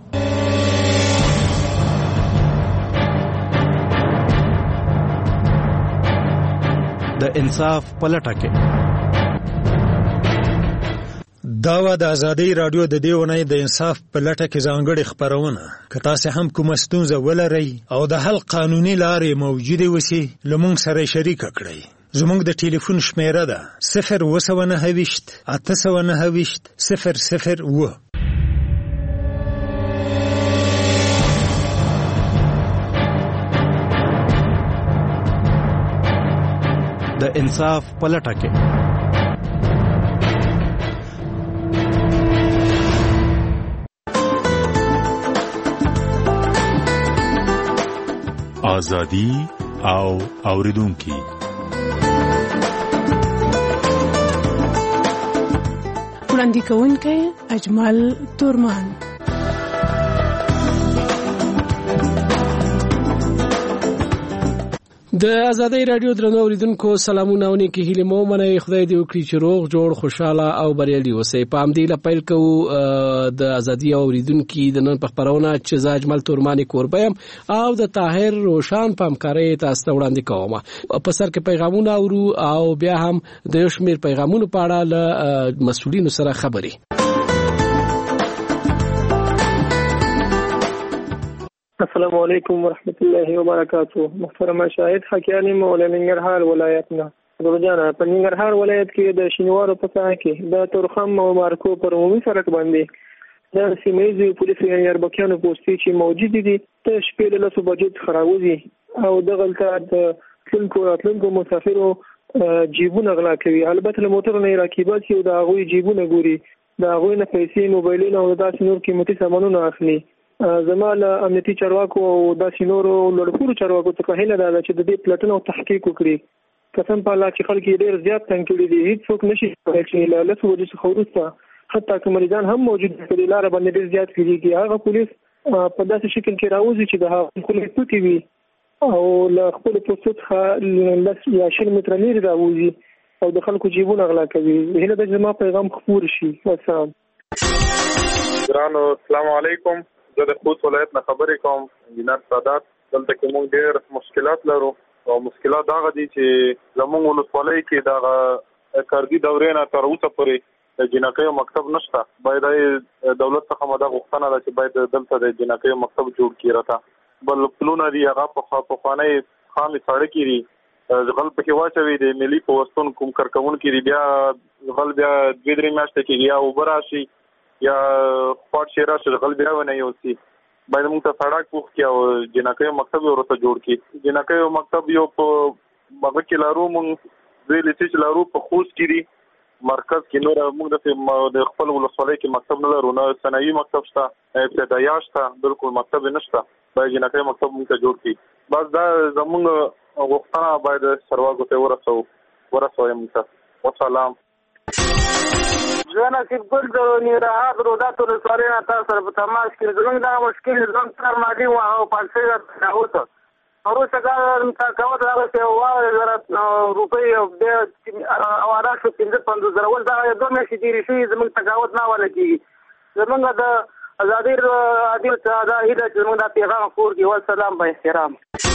د انصاف پلټه کې دا و د ازادي راډیو د دې ونې د انصاف پلټه کې ځانګړې خبرونه. که تاسو هم کومه ستونزه ولرئ او د حل قانوني لارې موجوده وسی لمونږ سره شریک کړئ. زمونږ د ټلیفون شمیره ده 029 829 001. د انصاف پلټه کې ازادي او اوریدونکو. وړاندې کوونکی اجمل تورمان. د ازادي رادیو درنو اوریدونکو سلامونه او نیکی هیله مو منئ. خدای دې وکړي چې روغ جوړ خوشاله او بریالي اوسئ. په همدې لپاره کوو د ازادي اوریدونکو د نن په خبرونه چې ز اجمل تورمانی کوربم او د طاهر روشان په همکارۍ تاسو ته وړاندې کوم. په سر کې پیغامونه اورو او بیا هم د یو شمېر پیغامونو په اړه له مسؤلینو سره خبرې. السلام علیکم ورحمۃ اللہ وبرکاتہ. محترم شاهد حکیانی مولا ننګرهار ولایتنا دروجانه په ننګرهار ولایت کې د شینوارو په ساحه کې د تورخم او مارکو پر عمومي سړک باندې د سیمایي پولیسو یعنی اربکیانو پوسټي چې موجود دي ته شپې له 10 بجې څخه راوځي او دغلته د تلونکو مسافرو جیبونه غلا کوي. البته له موټر نه راکیبات یو د هغوی جیبونه ګوري، د هغوی نه پیسې، موبایلونه او داسې نور قیمتي سامانونه اخلي. زما له امنیتي چارواکو او داسې نورو لوړپوړو چارواکو څخه هیله ده چې د دې پلټنو او تحقیق وکړي. قسم په الله چې خلک یې ډېر زیات تنګ کړي دي، هیڅوک نشي کولی چې له 10 بجو څخه وروسته حتی که مریضان هم موجود دي په دې لاره باندې ډېر زیات کېږي. هغه پولیس په داسې شکل کې راوځي چې د هغه خلک پټې وي او له خپلو پوستو څخه 10 یا 20 متره لرې راوځي او د خلکو جیبونه غلا کوي. هیله ده چې زما پیغام خپور شي. والسلام. ګرانو السلام علیکم. زه د خوست ولایت نه خبرې کوم، انجینر سادات. دلته کې موږ ډېر مشکلات لرو او مشکلات هغه دي چې زموږ ولسوالۍ کې د کارګي دورې نه تر اوسه پورې د جنکیو مکتب نشته. باید دولت څخه مده غوښتنه ده چې باید دلته د جنکیو مکتب جوړ کړي راته. بل پلونه دي هغه پخوانۍ خامې سړکې دي، غل پکې واچوي د ملي پوستون کوم کارکوونکي دي، بیا غل بیا 2-3 میاشتې کېږي یا اوبه راشي یا پاټ شي راشي، غل بیا ونه یوسي. باید موږ ته سړک پوخ کړي او جنکیو مکتب یې ورته جوړ کړي. جنکیو مکتب یو په هغه کې لرو، موږ 2 لیسې لرو په خوست کې دي، مرکز کې نور موږ د خپل ولسوالۍ کې مکتب نه لرو، نه ثانوي مکتب شته، ابتدایي شته، بالکل مکتب نشته. باید جنکیو مکتب موږ ته جوړ کړي. بس دا زموږ غوښتنه باید چارواکو ته ورسوي موږ ته. والسلام. زه نصیب ګل د ننګرهار رودات ولسوالۍ نه تاسو سره په تماس کې زموږ دغه مشکل زموږ تر مادي او پالسۍ راوته وروسته دا تقاوت راغلی 1000 روپۍ او راشه 15,000 ول دا 2 میاشتې تېرې شوي زموږ تقاوت نه حواله کېږي. زموږ د ازادي راډیو ته دا هیله چې زموږ دا پیغام خپور کړي. والسلام په احترام.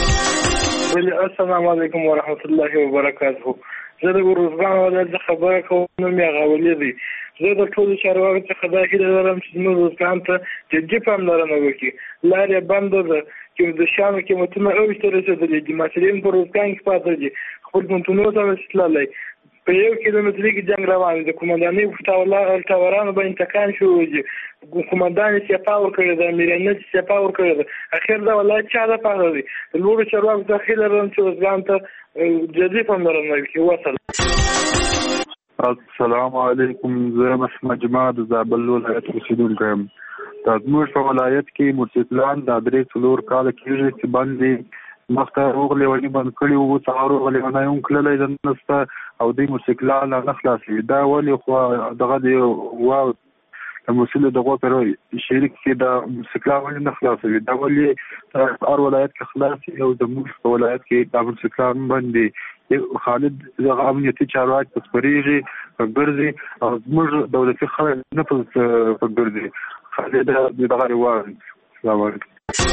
السلام علیکم ورحمت الله وبرکاته. زه د ورزګان ولایت څخه خبره کوم. نوم یې غاولي دی. زه د ټولو چارواکو څخه دا هیله لرم چې زموږ ورزګان ته جدي پاملرنه وکړي. لار یې بنده ده چې د شیانو قیمتونه اوج ته رسېدلي دي. محصلین په ورزګان کې پاته دي، خپل پوهنتونونو ته نشي تللی. په 1 کیلومتري کې جنګ روان دی. د قومندانۍ ټاورانو به انتقام شوی دی. قومندان یې سپا ورکړی ده، امیرانیت یې سپا ورکړی ده. اخر دا ولایت چا دپاره دی؟ د لوړو چارواکو څخه هیله لرم چې ورزګان ته جدي پاملرنه وکړي. وسلام. السلام علیکم. زه محمد جمعه د زابل ولایت اوسېدونکی یم. دا زموږ په ولایت کې موټرسایکلان دا 3-4 کاله کېږي چې بند دي. مخته روغ لیونی بند کړي وو، سهار روغ لیونی هم کللی ده نسته او دوی موټرسایکلان نه خلاصوي. دا ولې خو دغه دی واو د مسؤل دغه پر شریک کې دا موټرسایکلان ولې نه خلاصوي؟ دا ولې هر ولایت کې خلاصي او د موږ په ولایت کې دا موټرسایکلان بند دي. خالد دغه امنیتي چارواکي په سپریږي ګرځي او زموږ دولتي خلک نه په ګرځي. خالد دغه روان. السلام علیکم.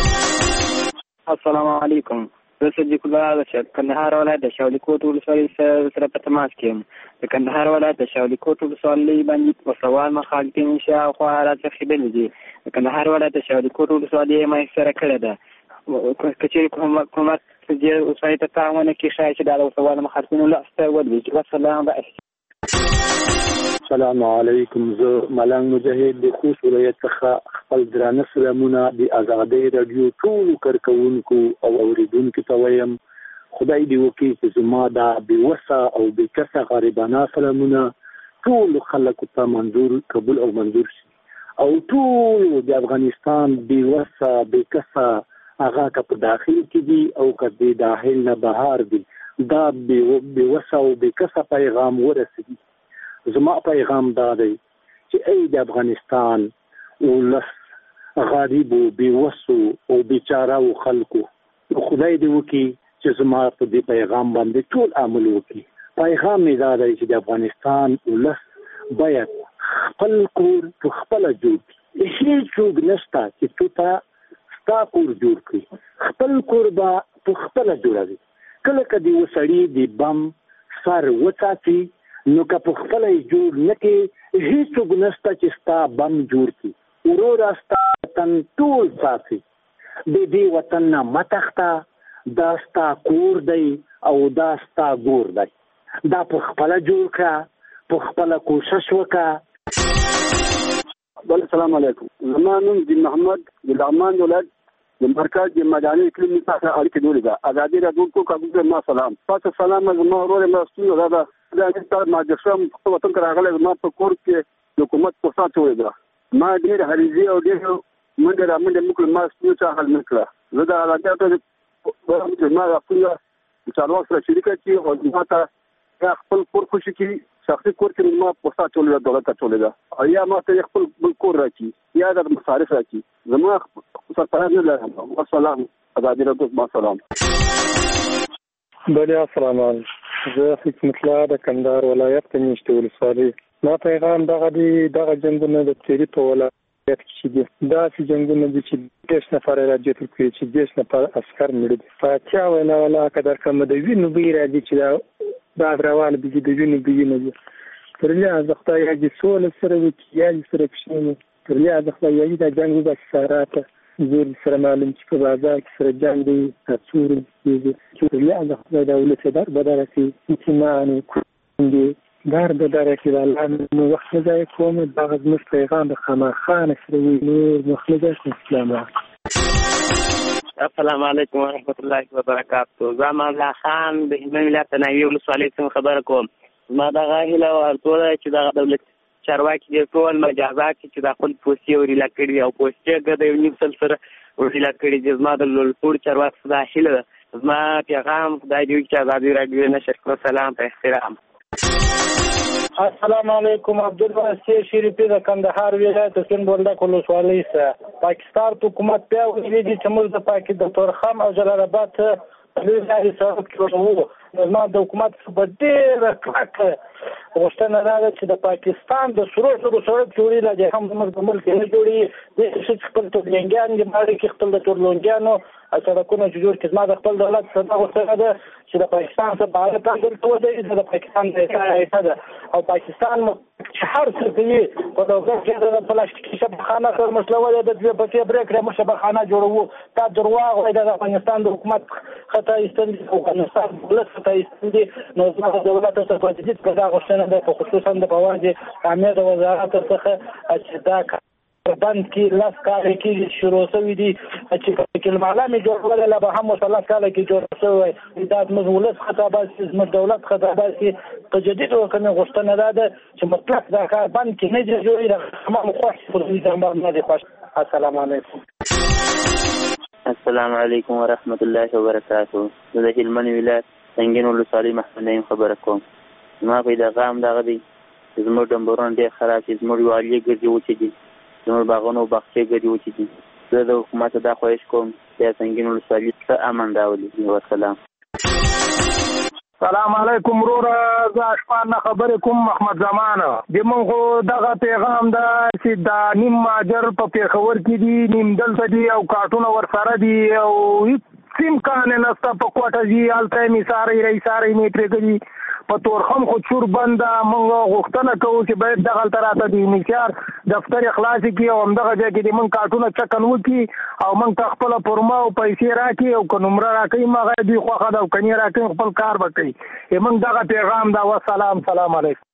السلام علیکم. زه صدیق الله د کندهار ولایت د شاولی کوټ ولسوالۍ سره په تماس کې یم. د کندهار ولایت د شاولی کوټ ولسوالۍ باندې په سوال مخالفین شاوخوا راڅرخېدلي دي. د کندهار ولایت د شاولی کوټ ولسوالۍ یې محاصره کړې ده. که چېرې حکومت دې ولسوالۍ ته پام ونه کړي ښایي چې دا د سوال مخالفینو لاسته ولوېږي. والسلام. السلام علیکم. زه ملنګ مجاهد د خوست ولایت څخه خپل درانه سلامونه د ازادۍ راډیو ټولو کارکوونکو او اوریدونکو ته وایم. خدای دې وکړي چې زما دا بېوسه او بېکسه غریبانه سلامونه ټولو خلکو ته منظور قبول او منظور شي او ټولو د افغانستان بېوسه بېکسه هغه که په داخل کې دي او که د داخل نه بهر دي دا بېوسه او بېکسه پیغام ورسېږي. زما پیغام دا دی چې ای د افغانستان ولس غریبو بېوسو او بیچاره خلکو خدای دې وکړي چې زما په دې پیغام باندې ټول عمل وکړي. پیغام مې دا دی چې د افغانستان ولس باید خپل کور په خپله جوړ کړي. هېڅوک نشته چې تو ته ستا کور جوړ کړي. خپل کور به په خپله جوړوي. کله که د یو سړي د بم سر وڅاڅي نو که په خپله یې جوړ نه کړي هېڅوک نشته چې ستا بم جوړ کړي. وروره ستا وطن ټول ساتي. د دې وطن نه مه تښته. دا ستا کور دی او دا ستا ګور دی. دا په خپله جوړ کړه، په خپله کوشش وکړه. السلام علیکم. زما نوم د محمد د لغمان ولایت د مرکز د مدني کلینیک څخه اړیکه نیولې ده. ازادي راډیو کو کابل ما سلام. تاسو سلام زما ورور مې ستاسو دا د ماجسم په وطن کې راغلی. زما په کور کې حکومت په ساتو ده. ما ډېر هریزي او ډېر منډه را منډه موږ ما څه حل نکړه زه د علاقې ته ما خپل چارواک سره شریکه چې او ما ته خپل کور خوشي کی شخصي کور کې ما پوسټا ټولې دولت ته ټولې ده او یا ما ته خپل بل کور راکړي یا د مصارف راکړي زما سره نه لرم. والسلام ازادي راډیو ما سلام. بله السلام علیکم. زه حکمت الله د کندهار ولایت د میشتې ولسوالۍ. ما پیغام دغه جنګونه د تیری په ولایت کې دي. داسې جنګونه دي چې 10 نفر راځي تر کې چې 10 نفر عسكر مړه دي. فاتیا ولا قدر کوم د وینو بي راځي چې دا روان دي د وینو بي نه دي. پر لیا د خدای د سول سره کې یا سره پښینه پر لیا د خدای د جنگ د ساراته زور سره معلوم چې په بازار کې سره جنگ دی تاسو دي چې لیا د خدای د ولته در بدل کې چې معنی کوي دار بدره کې الله نو وخت ځای کوم دغه مش پیغام د خماخان سره نور مخلص اسلام. السلام علیکم ورحمۃ اللہ وبرکاتہ. زمان الله خان د هلمند ولایت نایوي ولسوالۍ څخه خبره کوم. ما دغه هیله ورته چې دغه دولت چارواکي د ټول مجازات چې د خپل پوسټي وريلا کړی او پوسټي د یو نیم سل سره وريلا کړی چې زما د ټول چارواکي د هیله زما پیغام خدای دې چې ازادي راډیو نشر کړو. سلام په احترام. السلام علیکم. عبدالواسع شریفی د کندهار ولایت سند بولدک ولسوالۍ څخه. پاکستان حکومت بیا ویلي دي چې موږ د پاکستان د تورخم او جلال آباد لوی لارې سړک جوړوو. زما د حکومت په ډېره کلکه غوښتنه دا ده چې د پاکستان د سرو سړک جوړېږي د هم زموږ د ملک نه جوړي د خپل ټولنګیان د ماړي کې خپل د ټولنګیانو سړکونه جوړ کړي. زما د خپل دولت څخه غوښتنه ده چې د پاکستان څخه بهر تاسو ودرېږي د پاکستان د او پاکستان چې هر څه کوي په دغه کې د پلاستیکي شبخانه سره مسله وایي د دې په بریک رم شبخانه جوړوو. دا دروغ وایي د افغانستان د حکومت خطا ایستل دي. افغانستان ولس خطا ایستل دي. نو زما د دولت څخه په دې کې دا غوښتنه ده خصوصا د بواجه امیر د وزارت څخه چې دا بند کې لاس کار کې شروع شوی دي چې کلمه علامه جوړول لا به هم مثلث کال کې جوړ شوی دا د مولت خطابات د دولت خطابات کې تجدید وکړي. غوښتنه ده چې مطلق دا کار بند کې نه جوړي د تمام خوښ پر دې نه دي خوښ. السلام علیکم. السلام علیکم ورحمۃ اللہ وبرکاتہ. د هلمند ولایت څنګه ولسوالۍ محمد نعیم خبره کوم. ما په دغه غام دغه دي زموږ ډمبرون ډېر خراب دي. زموږ والی ګرځي وچې دي. زموږ باغونو باغچې ګرځي وچې دي. زه د حکومت دا خواهش کوم چې څنګه ولسوالۍ ته امن راولي. والسلام. سلام علیکم ورور. زه اشپان خبرې کوم محمد زمانه. د مونږ دغه پیغام دا چې دا نیم ماجر په پیښور کې دي نیم دلته دي او کارټونه ورسره دي او سیم کانه نسته په کوټه دي الته می ساري رئیساري میټریک دي په تورخم خو چور بنده. مونږ غوښتنه کوو چې باید دغه تراته دي نشار دفتر اخلاص کی او همدغه ځای کې مونږ کارټونه چکن وکي او مونږ خپل پرما او پیسې راکې او کومره راکې مغه دي خو خدا او کني راکې خپل کار وکړي. مونږ دغه پیغام دا والسلام. سلام علیکم.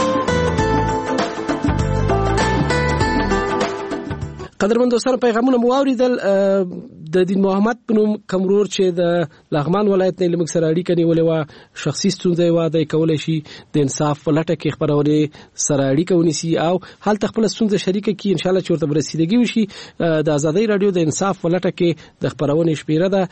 قدرمن دوستانو پیغامونه مو اوریدل. د دین محمد په نوم کمرور چې د لغمان ولایت نه لمک سره اړیکه نیولې و شخصي ستونزې و د کولای شي د انصاف لټه کې خبرونه سره اړیکه ونیسي او حال تخپل ستونزې شریکه کی ان شاء الله چورته برسیدګي وشي. د ازادي رادیو د انصاف لټه کې د خبرونه شمیره ده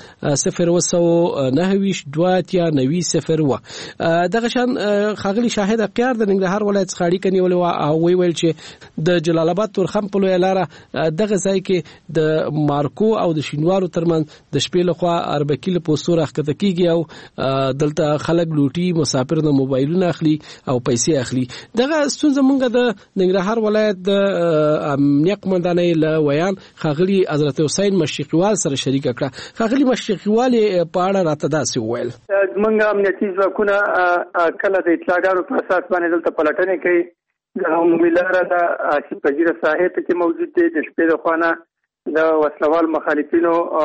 0299090 دغه شان خاغلی شاهد اقیار د ننګرهار ولایت څخه اړیکه نیولې و او ویل چې د جلال آباد تورخم په لوی لار دغه ځای کې د مارکو او د شینوارو ترمن د شپې لخوا 40 کیلو پوسټور اخته کیږي او دلته خلک لوټي مسافر د موبایلونو اخلي او پیسې اخلي. دغه ستونزه مونږ د ننګرهار ولایت د امنیت قومندانۍ له ویان خاغلی حضرت حسین مشرقیوال سره شریک کړه. خاغلی مشرقیوال په اړه راته داسې وویل. مونږ امنیتي ځواکونه کله د اطلاعاتو په اساس باندې دلته پلټنې کوي. د عمومي لاره د آصف پذیره ساحه ته موجود دي. د شپې د خوانه د وسلوال مخالفینو او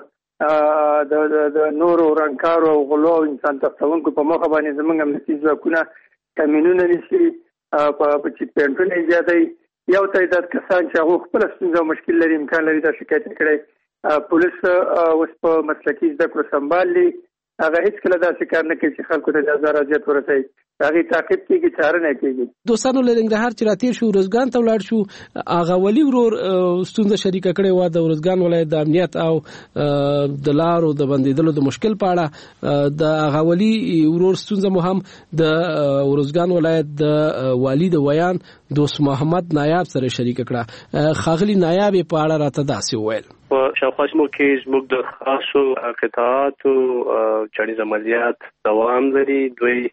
د نورو رنکارو او غلو او انسان تختونکو په مخه باندې زمونږ امنیتي ځواکونه کمینونه نیسي په چیک پوینټونه ایجادوي. یو تعداد کسان چې هغه خپل ستونزه او مشکل لري امکان لري دا شکایت کړي. پولیس اوس په مسلکي زده کړو سمبال دي. هغه هیڅ کله داسې کار نه کوي چې خلکو ته د ازار اذیت ورسوي. هغه تعقیب کیږي چارنه کیږي. دوستانو له ننګرهار چې راتیر شو ورزګان ته ولاړ شو اغه ولی ورور ستونزه شریکه کړې و د ورزګان ولایت د امنیت او د لارو د بندیدلو د مشکل په اړه د اغه ولی ورور ستونزه مو هم د ورزګان ولایت د والی د ویان دوست محمد نایاب سره شریکه کړه. خاغلی نایاب په اړه راته داسې وویل. په شاوخوا سیمو کې زموږ د خاصو قطاعاتو چاڼیز عملیات دوام لري. دوی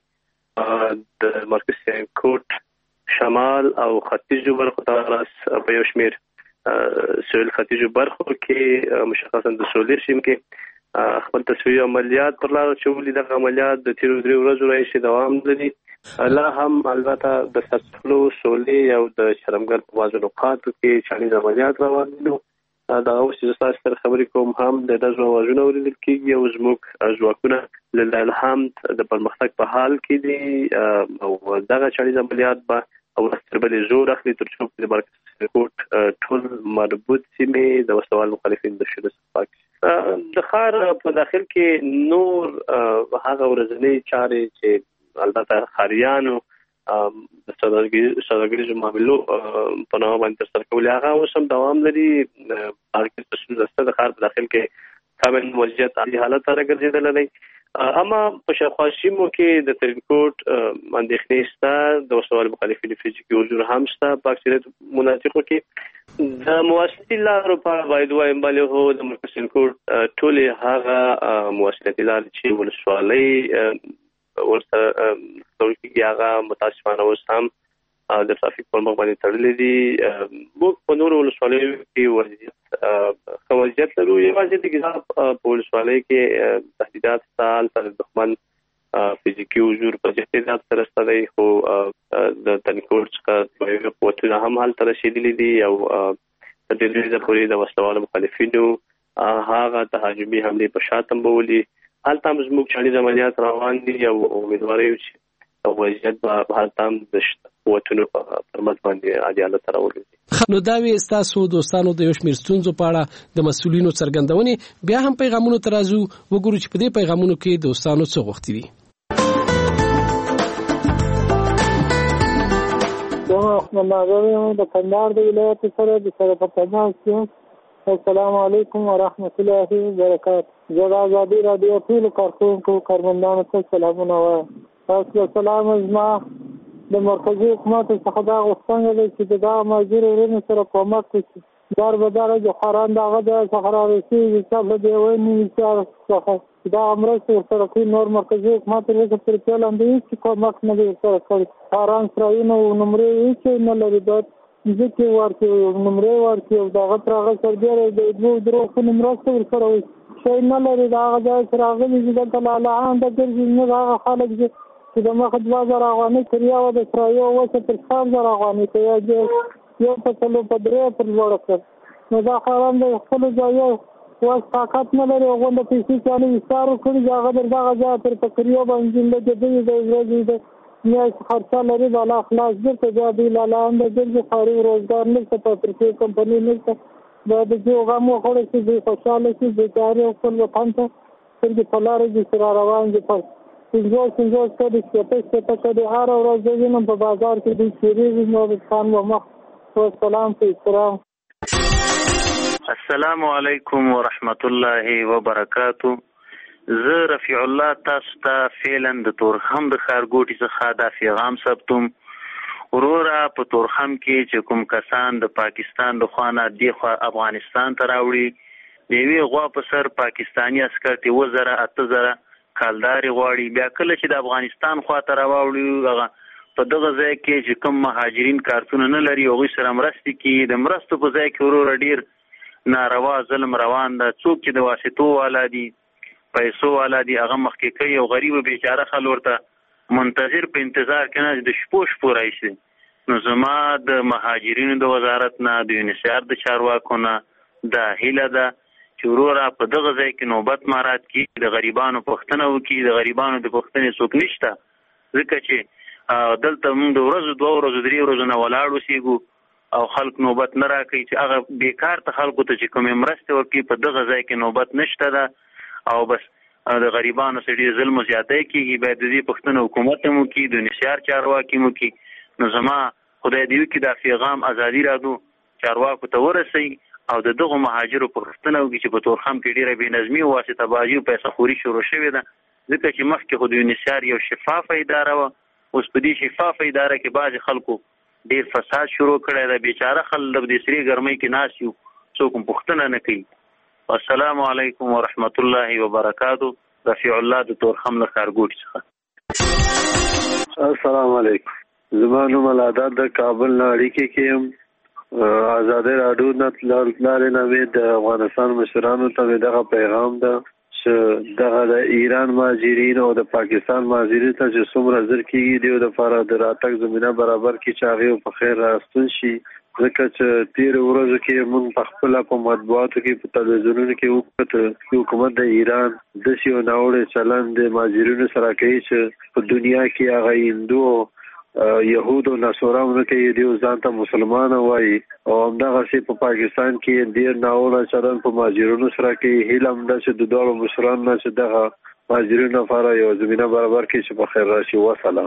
د مرکز سیانکوټ شمال او ختیځو برخو ته راس په یو شمیر سویل ختیځو برخو کې مشخصا د سولیر سیم کې خپل تصفیې عملیات پر لار چولې. دغه عملیات د تیرو 3 ورځو راهیسې دوام لري. لا هم البته د سرسفلو سولې او د شرمګر په بعضو نقاطو کې چاڼیز عملیات روان دي. دا اوس چې تاسو سره خبرې کوم هم د دغه وازونه ورېدل کېږي او زموږ ځواکونه لله الحمد د پرمختګ په حال کې دي او دغه چاڼیز عملیات به او تربلې زور اخلي تر څو د مرکز سیانکوټ ټول مربوط سیمې د وسوال مخالفین د شنو صفاک د خار په داخل کې نور هغه ورځنی چارې چې البته خاریانو د سوداګریزو معاملو په نوم باندې ترسره کول هغه اوس هم دوام لري. هغه کې څه د خار په داخل کې کامل وضعیت عادي حالت ته راګرځېدلی دی. اما په شاوخوا سیمو کې د ترینکوټ اندېښنې شته. د وسوال مخالفینو فزیکي حضور هم شته په اکثریت مناطقو کې. د مواصلاتي لارو په اړه باید وایم بلې هو د مرکز ترینکوټ ټولې هغه مواصلاتي لارې چې ولسوالۍ ورسره ټول کې هغه متاسفانه اوس هم د ترافیک پر مخ باندې تړلې دي. موږ په نورو ولسوالیو کې وضعیت لرو. یوازې د ګزاب په ولسوالۍ کې تهدیدات سال پر دښمن فزیکي حضور په جهاد سره ستدي خو د تنکوټ څخه قوتونه هم هلته رسیدلي دي او د دې لپاره د وسلوالو مخالفینو هغه تهاجمي حمله په شاتم بولي. هلته هم زموږ چاڼیز عملیات روان دي او امیدواري یو چې وضعیت به هلته هم د قوتونو پر مخ باندې عادي حالت ته راولي. نو دا وی تاسو دوستانو د یو شمیر ستونزو په اړه د مسؤلینو څرګندونې بیا هم پیغامونو ترازو وګورو چې په دې پیغامونو کې دوستانو څه غوښتي دي. د کندهار د ولایت سره د سره په تماس. السلام علیکم ورحمت الله وبرکاته. زه د ازادي رادیو ټول کارکونکو کارمندانو ته سلامونه وایم. تاسو سلام زما د مرکزي حکومت څخه دا غوښتنه ده چې دا ماجر ورونو سره کومک وکړي. دار به دغه جوهران دغه د صحرا رسېږي چې د ونې څخه دا مرسته ورسره کوي. نور مرکزي حکومت ورته پر پیلاندې چې کومک نه دی ورسره کړی. هاران سرایونه نمرې هیڅ نه لري. دا ځکه ورته نمرې ورته او دغه ترغه سربېره د دوه درو خو مرسته ورسره وي شي نه لري. دا هغه سره غلي چې د لاله د ګرځي نه هغه خلک چې د مخ 2000 افغانۍ کړیا و د سرایو وسه تر 4000 افغانۍ ته یو په څلو په درې پر لوړ کړ. نو دا خرام د خپل ځای واس طاقت نه لري غونډه پیسې چانه وستارو کړی هغه دغه ځای پر تقریبا باندې د دې د یا خرڅه لري بالا خلاص دي ته د لاله د دې خاري روزګار نه څه پرې کمپنی نه دا د جوړه مو خوري چې خوشاله شي د کاري خپل وطن ته څنګه په لارې د سره روان دي. په څنګه څه ته د هر ورځ وینم په بازار کې د چیرې نو خان و مخ و سلام په احترام. السلام علیکم ورحمت الله وبرکاتہ. زه رفیع الله تاسو ته فعلا د تورخم د خارګوټي څخه د پیغام ثبتم. ورورا په تورخم کې چې کوم کسان د پاکستان د خوانه دی خو افغانستان ته راوړي دی غوا په سر پاکستانی عسكر ته وزره 8000 کالداري غواړي. بیا کله چې د افغانستان خوا ته راوړي هغه په دغه ځای کې چې کوم مهاجرین کارتونه نه لري او سره مرستي کې د مرستو په ځای کې ورور ډیر ناروا ظلم روان ده. څوک چې د واسطو والا دي پیسو والا دي هغه مخکې کوي او غریب بیچاره خل ورته منتظر په انتظار کې نه د شپو راشي. نو زما د مهاجرینو د وزارت نه د یونیسیار د چارواکو نه د هیله ده چې ورورا په دغه ځای کې نوبت مارات کې د غریبانو پوښتنه وکړي. د غریبانو د پوښتنې څوک نشته ځکه چې دلته موږ د ورځو 2 ورځو 3 ورځو نه ولاړ اوسېږو او خلک نوبت نه راکوي چې هغه بیکار ته خلکو ته چې کومې مرستې ورکړي په دغه ځای کې نوبت نشته ده او بس د غریبانو سره ډېر ظلم زیاتی کیږي. باید د دې پوښتنه حکومت هم وکړي، د نسیار چارواکي هم وکړي. نو زما خدای دې وکړي دا پیغام ازادي راډیو چارواکو ته ورسوي او د دغو مهاجرو پوښتنه وکړي چې په تورخم کې ډېره بېنظمي او واسطه بازي او پیسه خوري شروع شوې ده. ځکه چې مخکې خو د یونیسیار یو شفافه اداره وه، اوس په دې شفافه اداره کې بعضې خلکو ډېر فساد شروع کړی ده. بیچاره خلک د سرې ګرمۍ کې ناست یو، څوک هم پوښتنه نه کوي. السلام علیکم ورحمت الله وبرکاتو. رفیع الله د تورخم له ښارګوټي څخه. السلام علیکم. زما نوم العدد د کابل نه اړیکې کې یم. ازادي راډیو نه لارې نه د افغانستان مشرانو ته دغه پیغام ده چې دغه د ایران مهاجرین او د پاکستان مهاجرین ته چې څومره زر کېږي دیو دپاره د راتګ زمینه برابر کړي چې هغې په خیر راستون شي. ځکه چې تېرو ورځو کې موږ په خپله په مطبوعاتو کې په تلویزیونونو کې وکتل چې حکومت د ایران داسې یو ناوړه چلند د مهاجرینو سره کوي چې په دنیا کې هغه هندو یهود او نصارا کوي، دیو ځان ته مسلمان وایي او همدغسې په پاکستان کې ډېر ناوړه چلند په مهاجرینو سره کوي. هیله هم ده چې د دواړو مشرانو نه چې دغه مهاجرینو لپاره یو زمینه برابر کړي چې په خیر راشي. وسلام.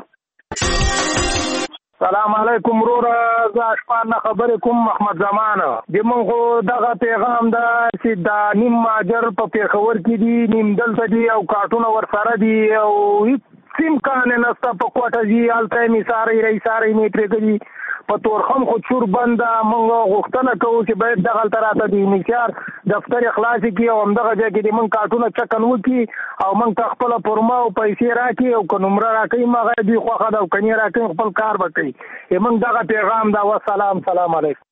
سلام علیکم وروره، زه اشپان نه خبرې کوم، محمد زمانه. د موږ خو دغه پیغام ده چې دا نیم مهاجر په پېښور کې دي، نیم دلته دي او کارټونه ورسره دي او هېڅ سیم کانې نسته په کوټه ځي، هلته یې میساری رئیساری مې پرېږدي. په تورخم خو چور بند ده. موږ غوښتنه کوو چې باید دغلته راته د انحصار دفتر خلاصې کړي او همدغه ځای کې د موږ کارټونه چکن وکړي او موږ ته خپله پورما او پیسې راکړي او که نمره راکوي مغه دوی خوښه ده او که نه راکوي خپل کار به کوي. موږ دغه پیغام ده. وسلام. سلام علیکم.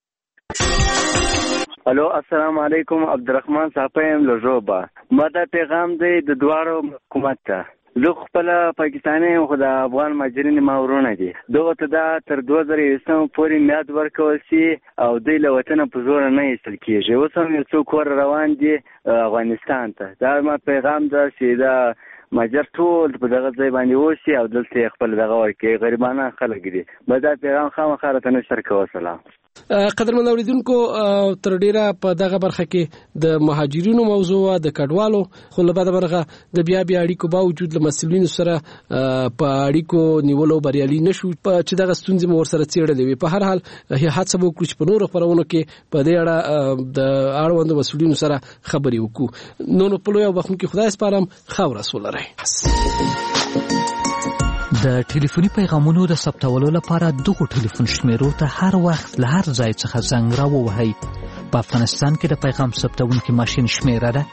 الو السلام علیکم. عبدالرحمن صاحب یم له ژوبه. ما دا پیغام دی د دواړو حکومت ته. زه خپله پاکستاني یم خو د افغان مهاجرین ما ورونه دي. دغو ته دا تر 2020 پورې میاد ورکول شي او دوی له وطنه په زوره نه ایستل کېږي. اوس هم یو څوک ور روان دي افغانستان ته. دا ما پیغام ده چې دا مهاجر ټول په دغه ځای باندې اوسي او دلته یې خپل دغه ورکوي. غریبانه خلک دي. به دا پیغام خامخا راته نشر کوه. سلام. قدرمن اوریدونکو، تر ډیره په دغه برخه کې د مهاجرینو موضوع د کډوالو خو له بده برخه د بیا اړیکو باوجود له مسؤلینو سره په اړیکو نیولو بریالي نشو چې دغه ستونزې مو ورسره څېړلې وي. په هر حال هڅه وکړو چې په نورو خبرونو کې په دې اړه د اړوندو مسؤلینو سره خبرې وکړو. نو په لوی وخت کې خدای سپارم خو رسول الله. د ټلیفوني پیغامونو د ثبتولو لپاره دغه ټلیفون شمیرو ته هر وخت له هر ځای څخه زنګ راووهئ. په افغانستان کې د پیغام ثبتونکي ماشین شمیره ده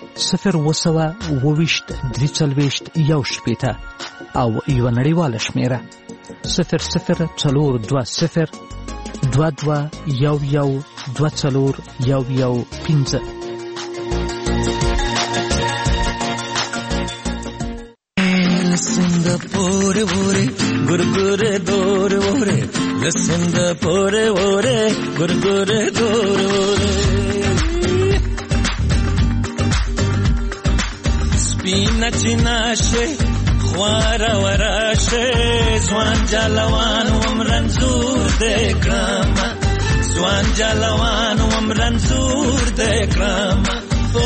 020 340 1 او یو نړیواله شمیره 0040 22 11 24 Listen the pore vore gurgure dore vore. Listen the pore vore gurgure dore vore. Spina chinashe khwara warashe zwan jalawan umran zur dekrama. Zwan jalawan umran zur dekrama.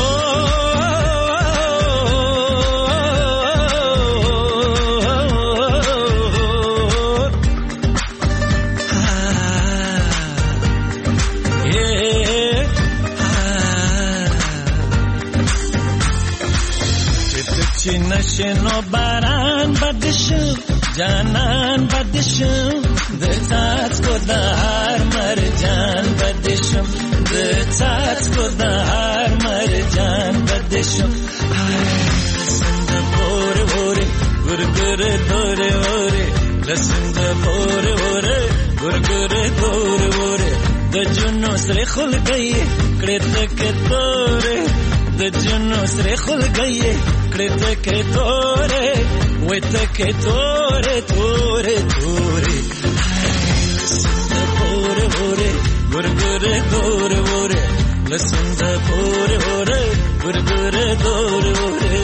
نشنو باران بدشم جانان بدشم دتات کو دهار مر جان بدشم دتات کو دهار مر جان بدشم سند پور پور گرگر دور وره لسند پور پور گرگر دور وره د جنو سره خل گئی کړه تک توره د جنو سره خل گئی کړه تک توره وې تک توره توره توره لسند پور پور گرگر دور وره لسند پور پور گرگر دور وره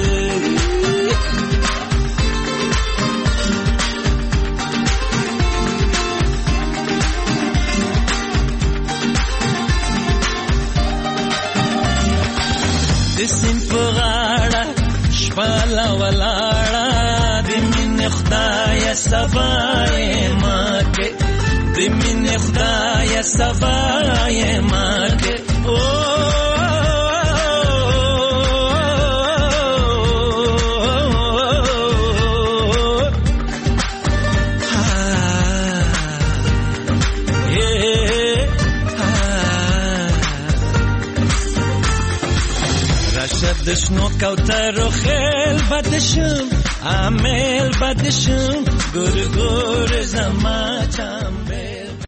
Sin pagada, خدای سوای ما که د مين خدای سوای ما که دشنو کوتر و خیل بدشم عامل بدشم گر گر زما چنبه